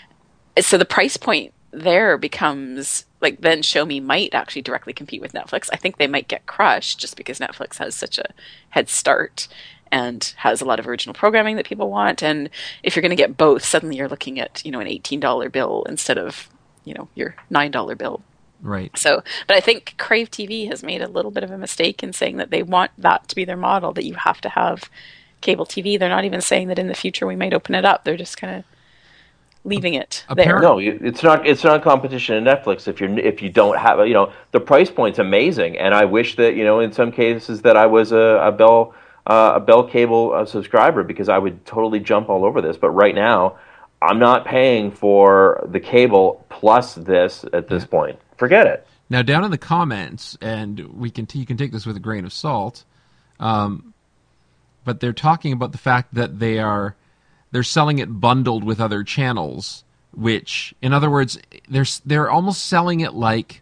So the price point there becomes like, then Show Me might actually directly compete with Netflix. I think they might get crushed just because Netflix has such a head start and has a lot of original programming that people want. And if you're going to get both, suddenly you're looking at, an $18 bill instead of, your $9 bill. Right. So, but I think Crave TV has made a little bit of a mistake in saying that they want that to be their model, that you have to have cable TV. They're not even saying that in the future we might open it up. They're just kind of leaving it there. No, it's not competition in Netflix if you don't have the price point's amazing, and I wish that in some cases that I was a Bell Cable subscriber, because I would totally jump all over this. But right now, I'm not paying for the cable plus this at this point. Forget it. Now, down in the comments, and you can take this with a grain of salt, but they're talking about the fact that they're selling it bundled with other channels, which, in other words, they're almost selling it like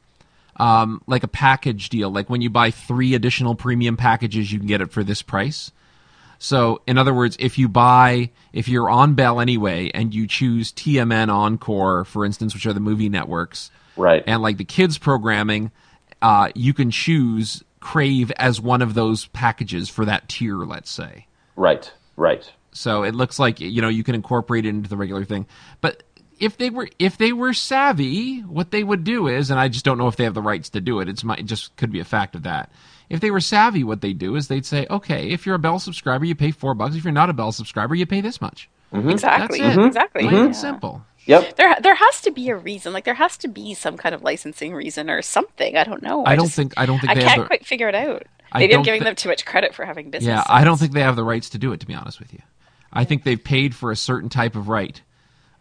a package deal. Like when you buy 3 additional premium packages, you can get it for this price. So, in other words, if you're on Bell anyway, and you choose TMN Encore, for instance, which are the movie networks, right, and like the kids programming, you can choose Crave as one of those packages for that tier, let's say. Right. So it looks like you can incorporate it into the regular thing. But if they were savvy, what they would do is, and I just don't know if they have the rights to do it. It just could be a fact of that. If they were savvy, what they do is they'd say, okay, if you're a Bell subscriber, you pay $4. If you're not a Bell subscriber, you pay this much. Mm-hmm. Exactly. That's it. Exactly. Plain and simple. Yep. There has to be a reason. Like there has to be some kind of licensing reason or something. I don't know. I don't think I can't quite figure it out. Maybe I'm giving them too much credit for having business sense. I don't think they have the rights to do it, to be honest with you. I think they've paid for a certain type of right,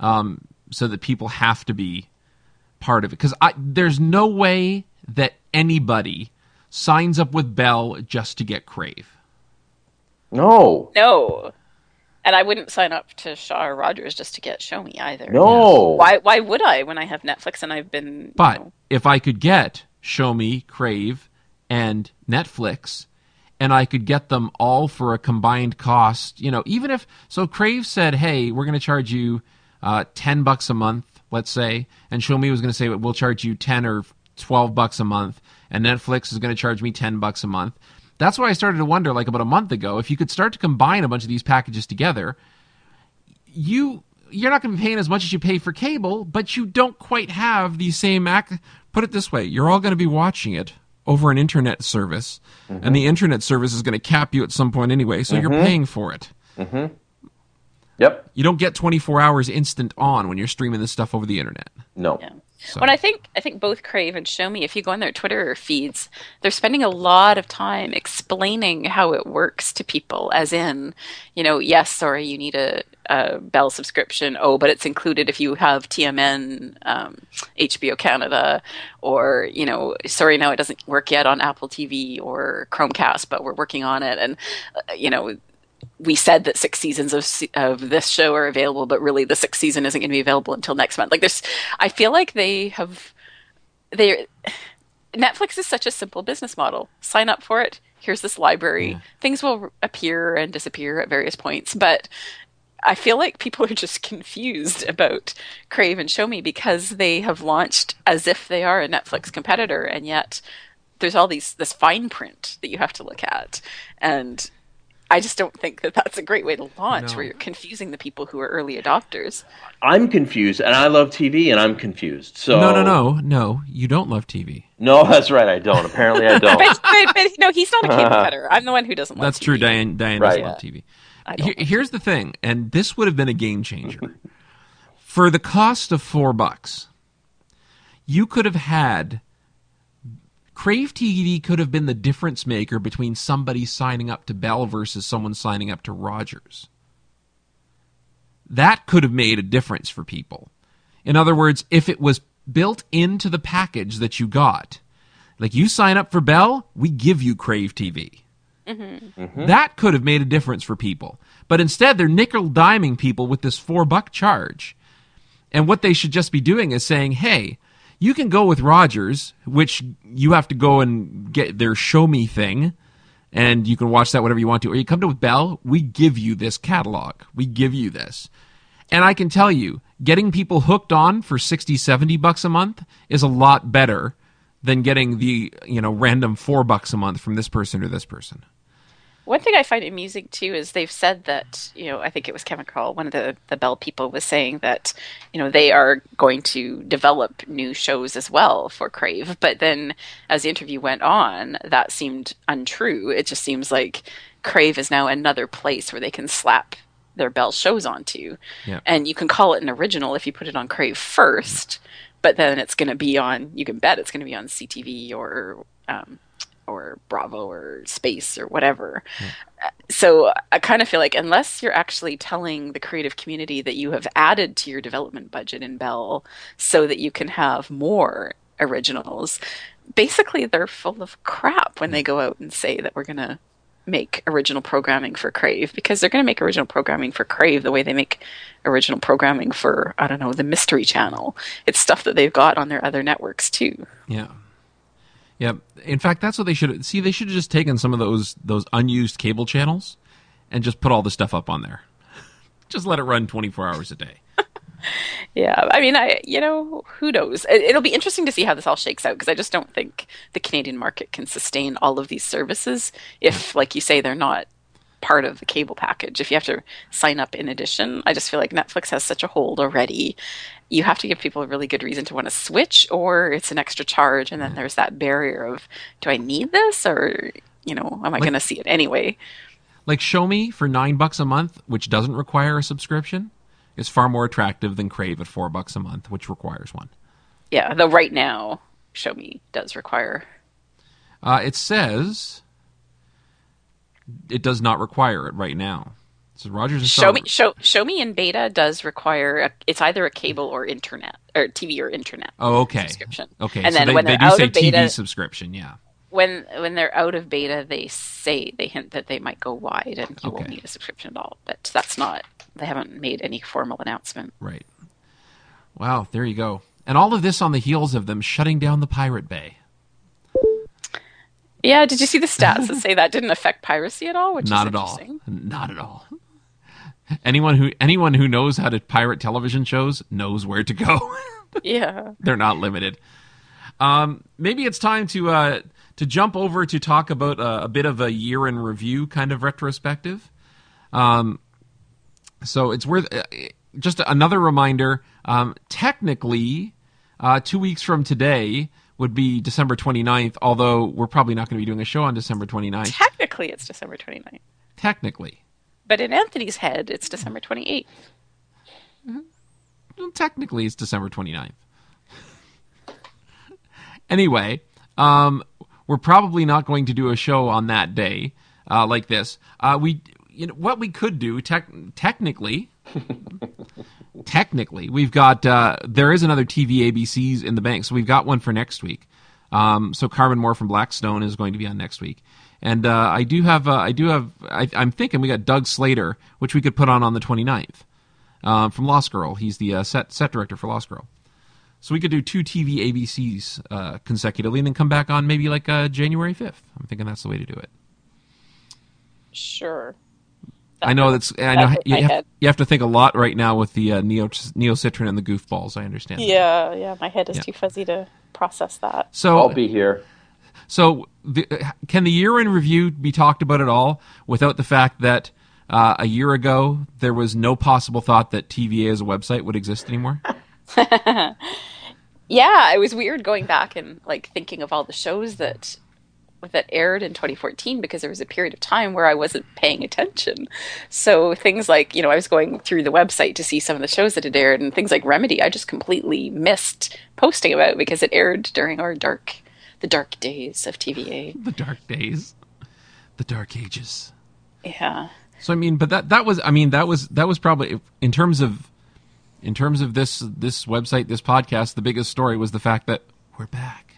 so that people have to be part of it. Because there's no way that anybody signs up with Bell just to get Crave. No. No. And I wouldn't sign up to Shaw or Rogers just to get Show Me either. No. Why would I when I have Netflix and I've been... But if I could get Show Me, Crave, and Netflix, and I could get them all for a combined cost, even if... So Crave said, hey, we're going to charge you $10 a month, let's say, and Show Me was going to say, we'll charge you $10 or $12 a month, and Netflix is going to charge me $10 a month. That's why I started to wonder, like about a month ago, if you could start to combine a bunch of these packages together, you're not going to be paying as much as you pay for cable, but you don't quite have the same... Put it this way, you're all going to be watching it over an internet service, and the internet service is going to cap you at some point anyway, so you're paying for it. Yep. You don't get 24 hours instant on when you're streaming this stuff over the internet. No. Yeah. So. When I think both Crave and Show Me, if you go on their Twitter feeds, they're spending a lot of time explaining how it works to people, as in, yes, sorry, you need a Bell subscription. Oh, but it's included if you have TMN, HBO Canada, or, sorry, no, it doesn't work yet on Apple TV or Chromecast, but we're working on it. And, we said that 6 seasons of this show are available, but really the 6th season isn't going to be available until next month. Like I feel like Netflix is such a simple business model. Sign up for it. Here's this library. Things will appear and disappear at various points, but I feel like people are just confused about Crave and Show Me because they have launched as if they are a Netflix competitor, and yet there's all this fine print that you have to look at, and I just don't think that that's a great way to launch, where you're confusing the people who are early adopters. I'm confused, and I love TV, and I'm confused. So No, you don't love TV. No, that's right, I don't. Apparently, I don't. but no, he's not a cable cutter. I'm the one who doesn't love That's TV. true. Diane doesn't love TV. Here's the thing, and this would have been a game changer. For the cost of $4, you could have had... Crave TV could have been the difference maker between somebody signing up to Bell versus someone signing up to Rogers. That could have made a difference for people. In other words, if it was built into the package that you got, like you sign up for Bell, we give you Crave TV. That could have made a difference for people. But instead, they're nickel-diming people with this $4 charge. And what they should just be doing is saying, hey, you can go with Rogers, which you have to go and get their Show Me thing, and you can watch that whenever you want to. Or you come to with Bell, we give you this catalog. We give you this. And I can tell you, getting people hooked on for $60, $70 a month is a lot better than getting the random $4 a month from this person or this person. One thing I find amusing, too, is they've said that, I think it was Kevin Carl, one of the Bell people, was saying that, they are going to develop new shows as well for Crave. But then as the interview went on, that seemed untrue. It just seems like Crave is now another place where they can slap their Bell shows onto. Yep. And you can call it an original if you put it on Crave first, but then it's going to be on, you can bet it's going to be on CTV or Bravo or Space or whatever. So I kind of feel like unless you're actually telling the creative community that you have added to your development budget in Bell so that you can have more originals, basically they're full of crap when they go out and say that we're going to make original programming for Crave, because they're going to make original programming for Crave the way they make original programming for, I don't know, the Mystery Channel. It's stuff that they've got on their other networks too. Yeah. Yeah, in fact, that's what they should see. They should have just taken some of those unused cable channels and just put all the stuff up on there. Just let it run 24 hours a day. Yeah, I mean, who knows? It'll be interesting to see how this all shakes out, because I just don't think the Canadian market can sustain all of these services if, like you say, they're not part of the cable package. If you have to sign up in addition, I just feel like Netflix has such a hold already. You have to give people a really good reason to want to switch, or it's an extra charge, and then there's that barrier of, do I need this, or am I going to see it anyway? Like Show Me for $9 a month, which doesn't require a subscription, is far more attractive than Crave at $4 a month, which requires one. Yeah, though right now, Show Me does require. It says it does not require it right now. So Rogers and Show Me in beta does require it's either a cable or internet or TV or internet. Oh, okay. Subscription. Okay. And so then when they they're do out say of beta, TV subscription. Yeah. When they're out of beta, they hint that they might go wide and you won't need a subscription at all. But that's not. They haven't made any formal announcement. Right. Wow. There you go. And all of this on the heels of them shutting down the Pirate Bay. Yeah. Did you see the stats that say that didn't affect piracy at all? Which Not is at all. interesting. Not at all. Anyone who knows how to pirate television shows knows where to go. Yeah. They're not limited. Maybe it's time to jump over to talk about a bit of a year in review kind of retrospective. So it's worth just another reminder. Technically, 2 weeks from today would be December 29th, although we're probably not going to be doing a show on December 29th. Technically, it's December 29th. Technically. But in Anthony's head, it's December 28th. Mm-hmm. Well, technically, it's December 29th. Anyway, we're probably not going to do a show on that day like this. What we could do technically, we've got there is another TV ABCs in the bank, so we've got one for next week. So Carmen Moore from Blackstone is going to be on next week, and I'm thinking we got Doug Slater, which we could put on the 29th from Lost Girl. He's the set director for Lost Girl. So we could do 2 TV ABCs consecutively and then come back on maybe like January 5th. I'm thinking that's the way to do it. Sure. I know you have to think a lot right now with the Neocitrin and the goofballs. I understand. Yeah. My head is too fuzzy to process that. So I'll be here. So can the year in review be talked about at all without the fact that a year ago there was no possible thought that TVA as a website would exist anymore? Yeah, it was weird going back and thinking of all the shows that aired in 2014 because there was a period of time where I wasn't paying attention. So things like, I was going through the website to see some of the shows that had aired, and things like Remedy I just completely missed posting about because it aired during the dark days of TVA. The dark days. The dark ages. Yeah. So but that was probably in terms of this website, this podcast, the biggest story was the fact that we're back.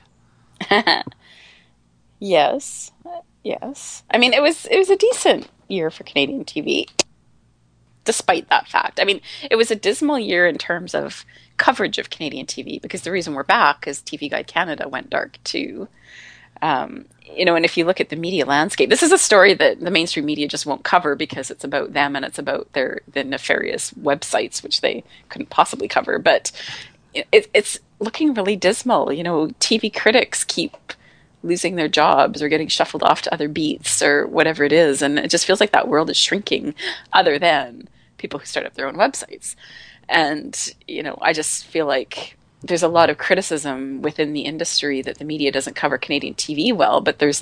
Yes. I mean, it was a decent year for Canadian TV, despite that fact. I mean, it was a dismal year in terms of coverage of Canadian TV because the reason we're back is TV Guide Canada went dark too. And if you look at the media landscape, this is a story that the mainstream media just won't cover because it's about them and it's about the nefarious websites, which they couldn't possibly cover. But it's looking really dismal. TV critics keep losing their jobs or getting shuffled off to other beats or whatever it is. And it just feels like that world is shrinking other than people who start up their own websites. And, I just feel like there's a lot of criticism within the industry that the media doesn't cover Canadian TV well, but there's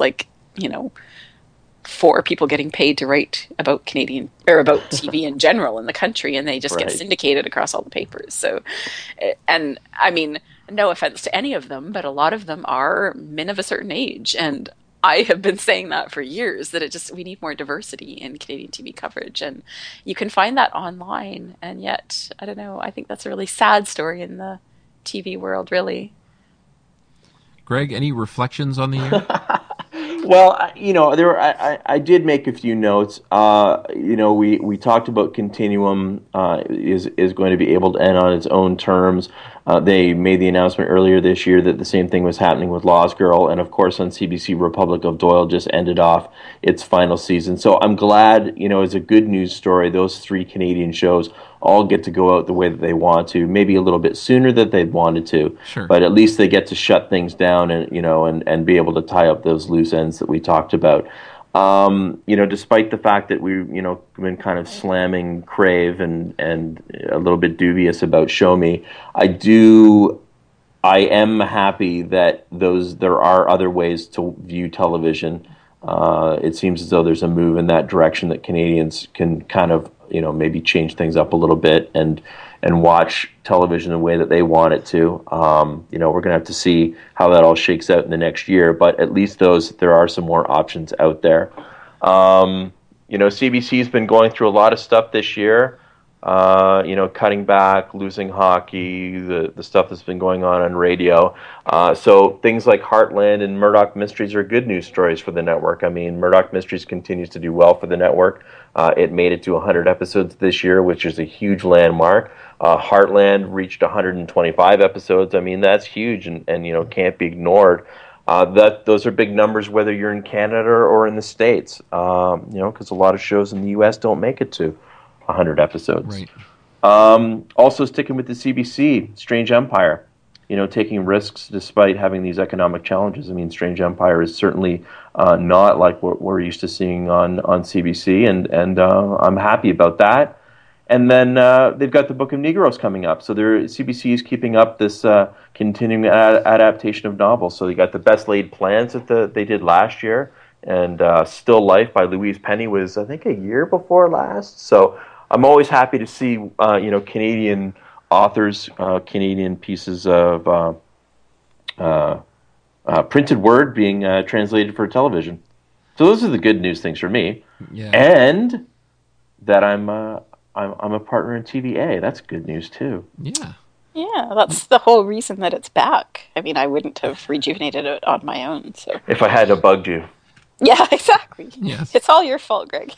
4 people getting paid to write about Canadian or about TV in general in the country, and they just get syndicated across all the papers. So, and I mean, no offense to any of them, but a lot of them are men of a certain age, and I have been saying that for years that we need more diversity in Canadian TV coverage, and you can find that online. And yet, I don't know. I think that's a really sad story in the TV world, really. Greg, any reflections on the year? Well, I did make a few notes. We talked about Continuum is going to be able to end on its own terms. They made the announcement earlier this year that the same thing was happening with Lost Girl, and of course on CBC, Republic of Doyle just ended off its final season. So I'm glad, as a good news story, those 3 Canadian shows all get to go out the way that they want to, maybe a little bit sooner than they'd wanted to. Sure. But at least they get to shut things down and be able to tie up those loose ends that we talked about. Despite the fact that we've been kind of slamming Crave and a little bit dubious about Show Me, I am happy that there are other ways to view television. It seems as though there's a move in that direction that Canadians can kind of maybe change things up a little bit and watch television the way that they want it to. We're going to have to see how that all shakes out in the next year, but at least there are some more options out there. CBC's been going through a lot of stuff this year. Cutting back, losing hockey, the stuff that's been going on radio. So things like Heartland and Murdoch Mysteries are good news stories for the network. I mean, Murdoch Mysteries continues to do well for the network. It made it to 100 episodes this year, which is a huge landmark. Heartland reached 125 episodes. I mean, that's huge and can't be ignored. Those are big numbers whether you're in Canada or in the States, because a lot of shows in the U.S. don't make it to 100 episodes. Right. Also sticking with the CBC, Strange Empire, taking risks despite having these economic challenges. I mean, Strange Empire is certainly not like what we're used to seeing on CBC, and I'm happy about that. And then they've got the Book of Negroes coming up. So CBC is keeping up this continuing adaptation of novels. So you got The Best Laid Plans that they did last year, and Still Life by Louise Penny was, I think, a year before last. So I'm always happy to see Canadian authors, Canadian pieces of printed word being translated for television. So those are the good news things for me. Yeah. And that I'm a partner in TVA. That's good news too. Yeah. Yeah, that's the whole reason that it's back. I mean, I wouldn't have rejuvenated it on my own. So if I hadn't bugged you. Yeah, exactly. Yes. It's all your fault, Greg.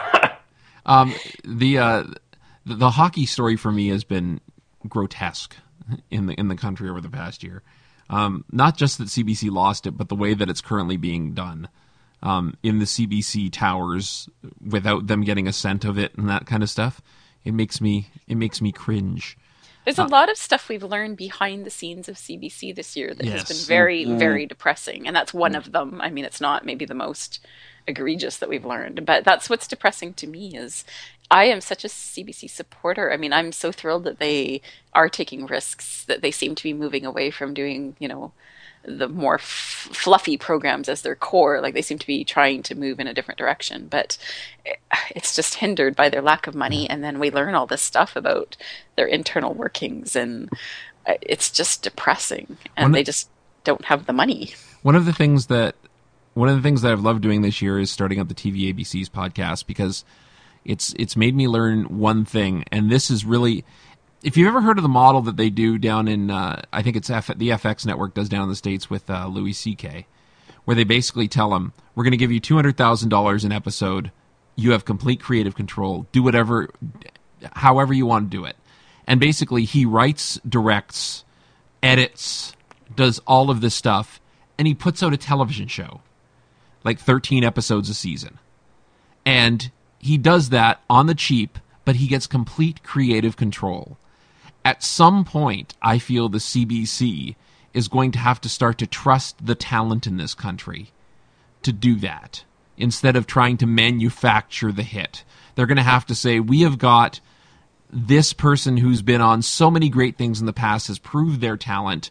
The hockey story for me has been grotesque in the country over the past year. Not just that CBC lost it, but the way that it's currently being done in the CBC towers without them getting a cent of it and that kind of stuff. It makes me cringe. There's a lot of stuff we've learned behind the scenes of CBC this year that has been very, very depressing, and that's one of them. I mean, it's not maybe the most egregious that we've learned, but that's what's depressing to me is I am such a CBC supporter. I mean, I'm so thrilled that they are taking risks, that they seem to be moving away from doing, the more fluffy programs as their core. Like, they seem to be trying to move in a different direction, but it's just hindered by their lack of money. And then we learn all this stuff about their internal workings, and it's just depressing. And they just don't have the money. One of the things that I've loved doing this year is starting up the TV ABC's podcast, because it's made me learn one thing, and this is really, if you've ever heard of the model that they do down in, I think it's the FX network does down in the States with Louis C.K., where they basically tell him, we're going to give you $200,000 an episode, you have complete creative control, do whatever, however you want to do it. And basically he writes, directs, edits, does all of this stuff, and he puts out a television show, like 13 episodes a season. And he does that on the cheap, but he gets complete creative control. At some point, I feel the CBC is going to have to start to trust the talent in this country to do that, instead of trying to manufacture the hit. They're going to have to say, we have got this person who's been on so many great things in the past, has proved their talent.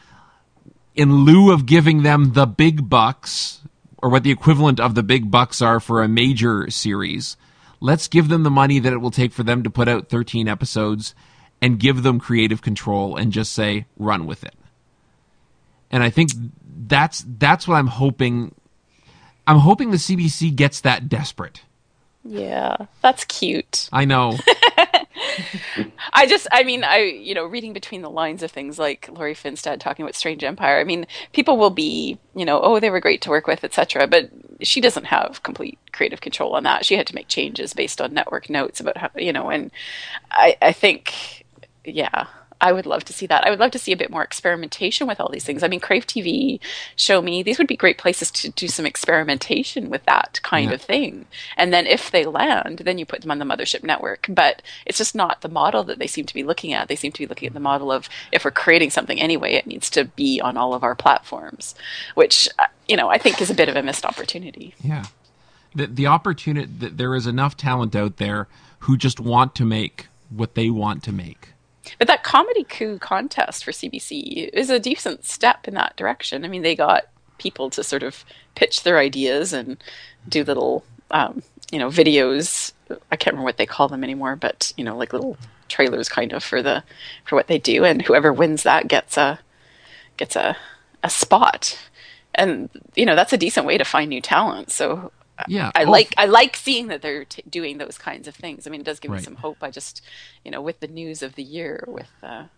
In lieu of giving them the big bucks, or what the equivalent of the big bucks are for a major series, let's give them the money that it will take for them to put out 13 episodes and give them creative control and just say, run with it. And I think that's what I'm hoping. I'm hoping the CBC gets that desperate. Yeah, that's cute. I know. Reading between the lines of things like Laurie Finstad talking about Strange Empire, I mean, people will be, oh, they were great to work with, etc. But she doesn't have complete creative control on that. She had to make changes based on network notes about how, and I think, yeah, I would love to see that. I would love to see a bit more experimentation with all these things. I mean, Crave TV, Show Me, these would be great places to do some experimentation with that kind of thing. And then if they land, then you put them on the Mothership Network. But it's just not the model that they seem to be looking at. They seem to be looking at the model of, if we're creating something anyway, it needs to be on all of our platforms, which, I think is a bit of a missed opportunity. Yeah. The opportunity, there is enough talent out there who just want to make what they want to make. But that Comedy Coup contest for CBC is a decent step in that direction. I mean, they got people to sort of pitch their ideas and do little, videos. I can't remember what they call them anymore, but, like little trailers kind of for what they do. And whoever wins that gets a spot. And, that's a decent way to find new talent. So Yeah. I like seeing that they're doing those kinds of things. I mean, it does give me Right. some hope. I just, with the news of the year, with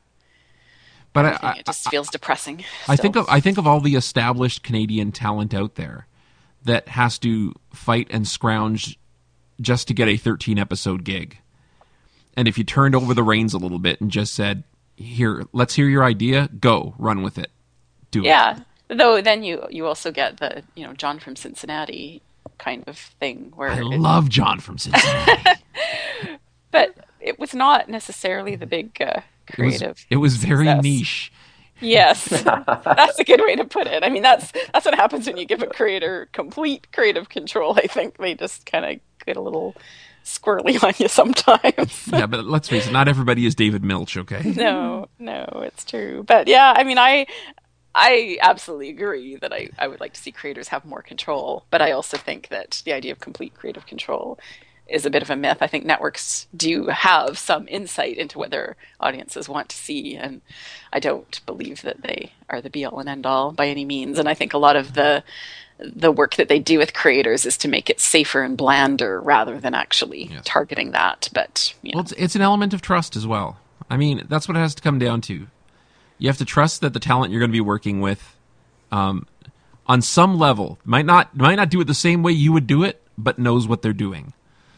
But everything, it just feels depressing. I still. think of all the established Canadian talent out there that has to fight and scrounge just to get a 13 episode gig. And if you turned over the reins a little bit and just said, "Here, let's hear your idea. Go, run with it. Do it." Yeah. Though then you also get the John from Cincinnati kind of thing where I love John from Cincinnati. but it was not necessarily the big creative. It was very success. niche. Yes, that's a good way to put it. I mean, that's what happens when you give a creator complete creative control. I think they just kind of get a little squirrely on you sometimes. Yeah, but let's face it, not everybody is David Milch, okay? No, it's true. But yeah, I mean, I absolutely agree that I would like to see creators have more control. But I also think that the idea of complete creative control is a bit of a myth. I think networks do have some insight into what their audiences want to see, and I don't believe that they are the be-all and end-all by any means. And I think a lot of the work that they do with creators is to make it safer and blander rather than actually targeting that. But well, it's an element of trust as well. I mean, that's what it has to come down to. You have to trust that the talent you're going to be working with, on some level, might not do it the same way you would do it, but knows what they're doing.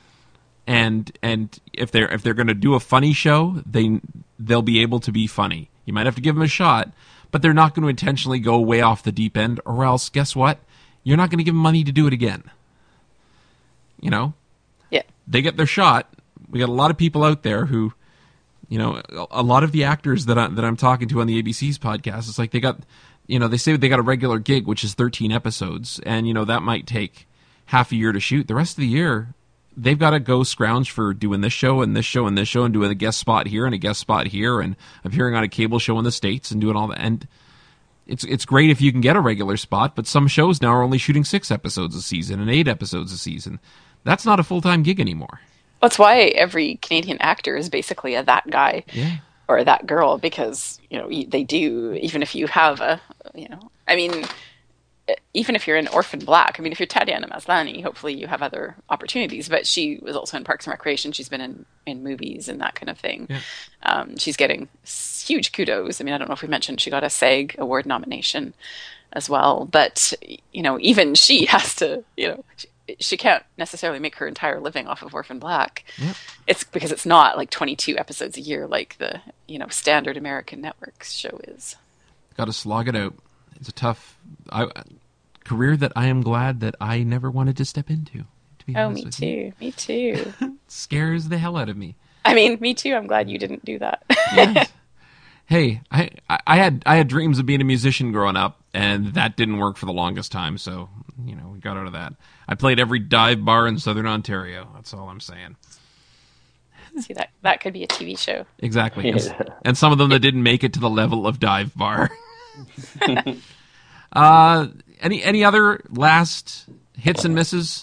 And if they're going to do a funny show, they'll be able to be funny. You might have to give them a shot, but they're not going to intentionally go way off the deep end, or else, guess what? You're not going to give them money to do it again. Yeah. They get their shot. We got a lot of people out there who, a lot of the actors that I'm talking to on the ABC's podcast, it's like they got, they say they got a regular gig, which is 13 episodes, and that might take half a year to shoot. The rest of the year, they've got to go scrounge for doing this show and this show and this show and doing a guest spot here and a guest spot here and appearing on a cable show in the States and doing all that. And it's great if you can get a regular spot, but some shows now are only shooting 6 episodes a season and 8 episodes a season. That's not a full-time gig anymore. That's why every Canadian actor is basically a that guy or a that girl, because they do. Even if you have even if you're in Orphan Black, I mean, if you're Tatiana Maslany, hopefully you have other opportunities. But she was also in Parks and Recreation. She's been in movies and that kind of thing. Yeah. She's getting huge kudos. I mean, I don't know if we mentioned she got a SAG award nomination as well. But even she has to, she can't necessarily make her entire living off of Orphan Black. Yep. It's because it's not like 22 episodes a year like the standard American network show is. Got to slog it out. It's a tough career that I am glad that I never wanted to step into. To be honest with you. Me too. Scares the hell out of me. I mean, me too. I'm glad you didn't do that. Yes. Hey, I had dreams of being a musician growing up, and that didn't work for the longest time. So we got out of that. I played every dive bar in Southern Ontario. That's all I'm saying. See, that could be a TV show. Exactly. Yeah. And some of them that didn't make it to the level of dive bar. Any other last hits and misses?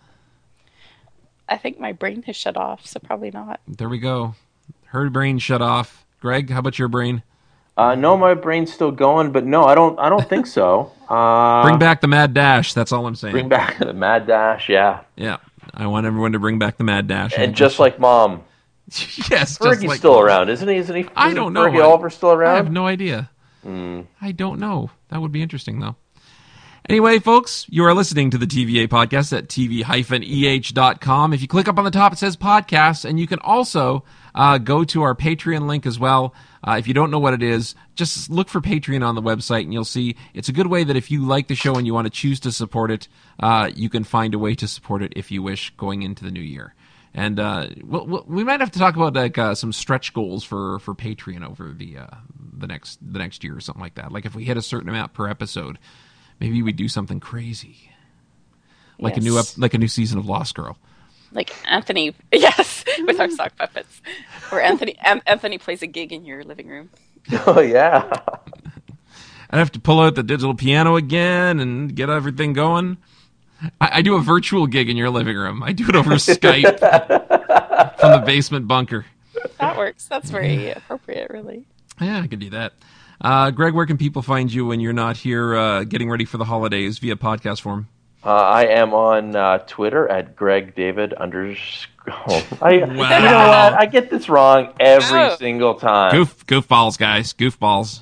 I think my brain has shut off, so probably not. There we go. Her brain shut off. Greg, how about your brain? No, my brain's still going, but no, I don't think so. Bring back the Mad Dash. That's all I'm saying. Bring back the Mad Dash. Yeah. Yeah. I want everyone to bring back the Mad Dash. And just like Mom. Yes. Fergie's still around, isn't he? Isn't he? I don't know. Fergie Oliver still around? I have no idea. I don't know. That would be interesting, though. Anyway, folks, you are listening to the TVA podcast at tv-eh.com. If you click up on the top, it says podcast, and you can also go to our Patreon link as well. If you don't know what it is, just look for Patreon on the website, and you'll see it's a good way that if you like the show and you want to choose to support it, you can find a way to support it if you wish going into the new year. And we might have to talk about some stretch goals for Patreon over the next year or something like that. Like if we hit a certain amount per episode, maybe we do something crazy, like a new season of Lost Girl. Like Anthony, yes, with our sock puppets, or Anthony plays a gig in your living room. Oh yeah. I'd have to pull out the digital piano again and get everything going. I do a virtual gig in your living room. I do it over Skype from the basement bunker. That works. That's very appropriate, really. Yeah, I could do that. Greg, where can people find you when you're not here getting ready for the holidays via podcast form? I am on Twitter at GregDavid_. Wow. You know what? I get this wrong every single time. Goofballs, guys. Goofballs.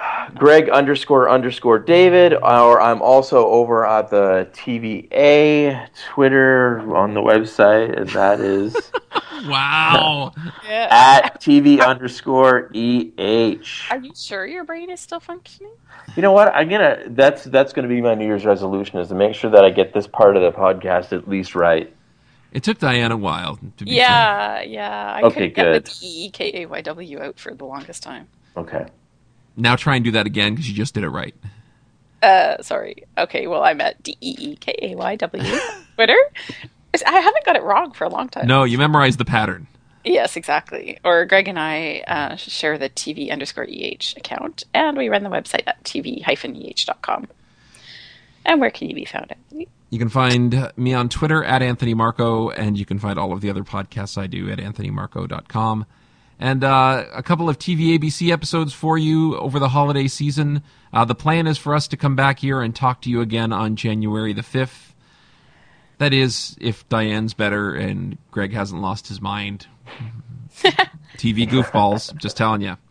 Greg__David, or I'm also over at the TVA Twitter on the website, and that is Wow. at TV_EH. Are you sure your brain is still functioning? You know what? That's gonna be my New Year's resolution, is to make sure that I get this part of the podcast at least right. It took Diane a while to be fair. Yeah. I Okay, couldn't get good. the TEKAYW out for the longest time. Okay. Now try and do that again because you just did it right. Sorry. Okay, well, I'm at DEEKAYW Twitter. I haven't got it wrong for a long time. No, you memorized the pattern. Yes, exactly. Or Greg and I share the TV_EH account, and we run the website at TV-EH.com. And where can you be found at? You can find me on Twitter at Anthony Marco, and you can find all of the other podcasts I do at anthonymarco.com. And a couple of TV ABC episodes for you over the holiday season. The plan is for us to come back here and talk to you again on January the 5th. That is, if Diane's better and Greg hasn't lost his mind. TV goofballs, just telling you.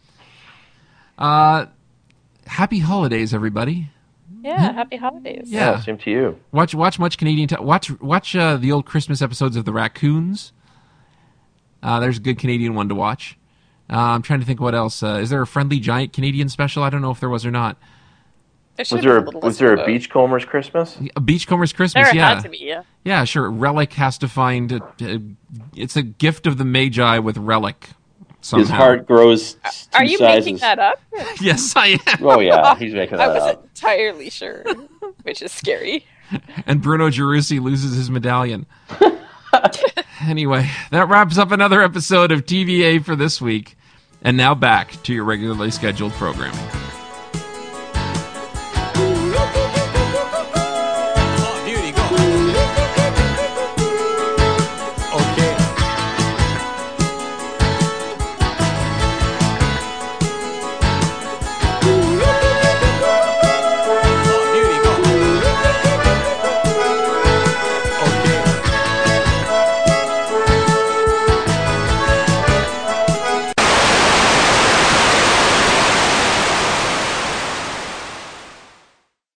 Happy holidays, everybody. Yeah, happy holidays. Yeah. Same to you. Watch much Canadian. Watch the old Christmas episodes of The Raccoons. There's a good Canadian one to watch. I'm trying to think what else. Is there a Friendly Giant Canadian special? I don't know if there was or not. Was there a Beachcombers Christmas? A Beachcombers Christmas, There yeah. had to be, yeah. Yeah, sure. Relic has to find... it's a gift of the Magi with Relic somehow. His heart grows two Are you sizes. making that up? Yes, I am. Oh yeah, he's making I that wasn't up. entirely sure, which is scary. And Bruno Gerussi loses his medallion. Anyway, that wraps up another episode of TVA for this week. And now back to your regularly scheduled programming.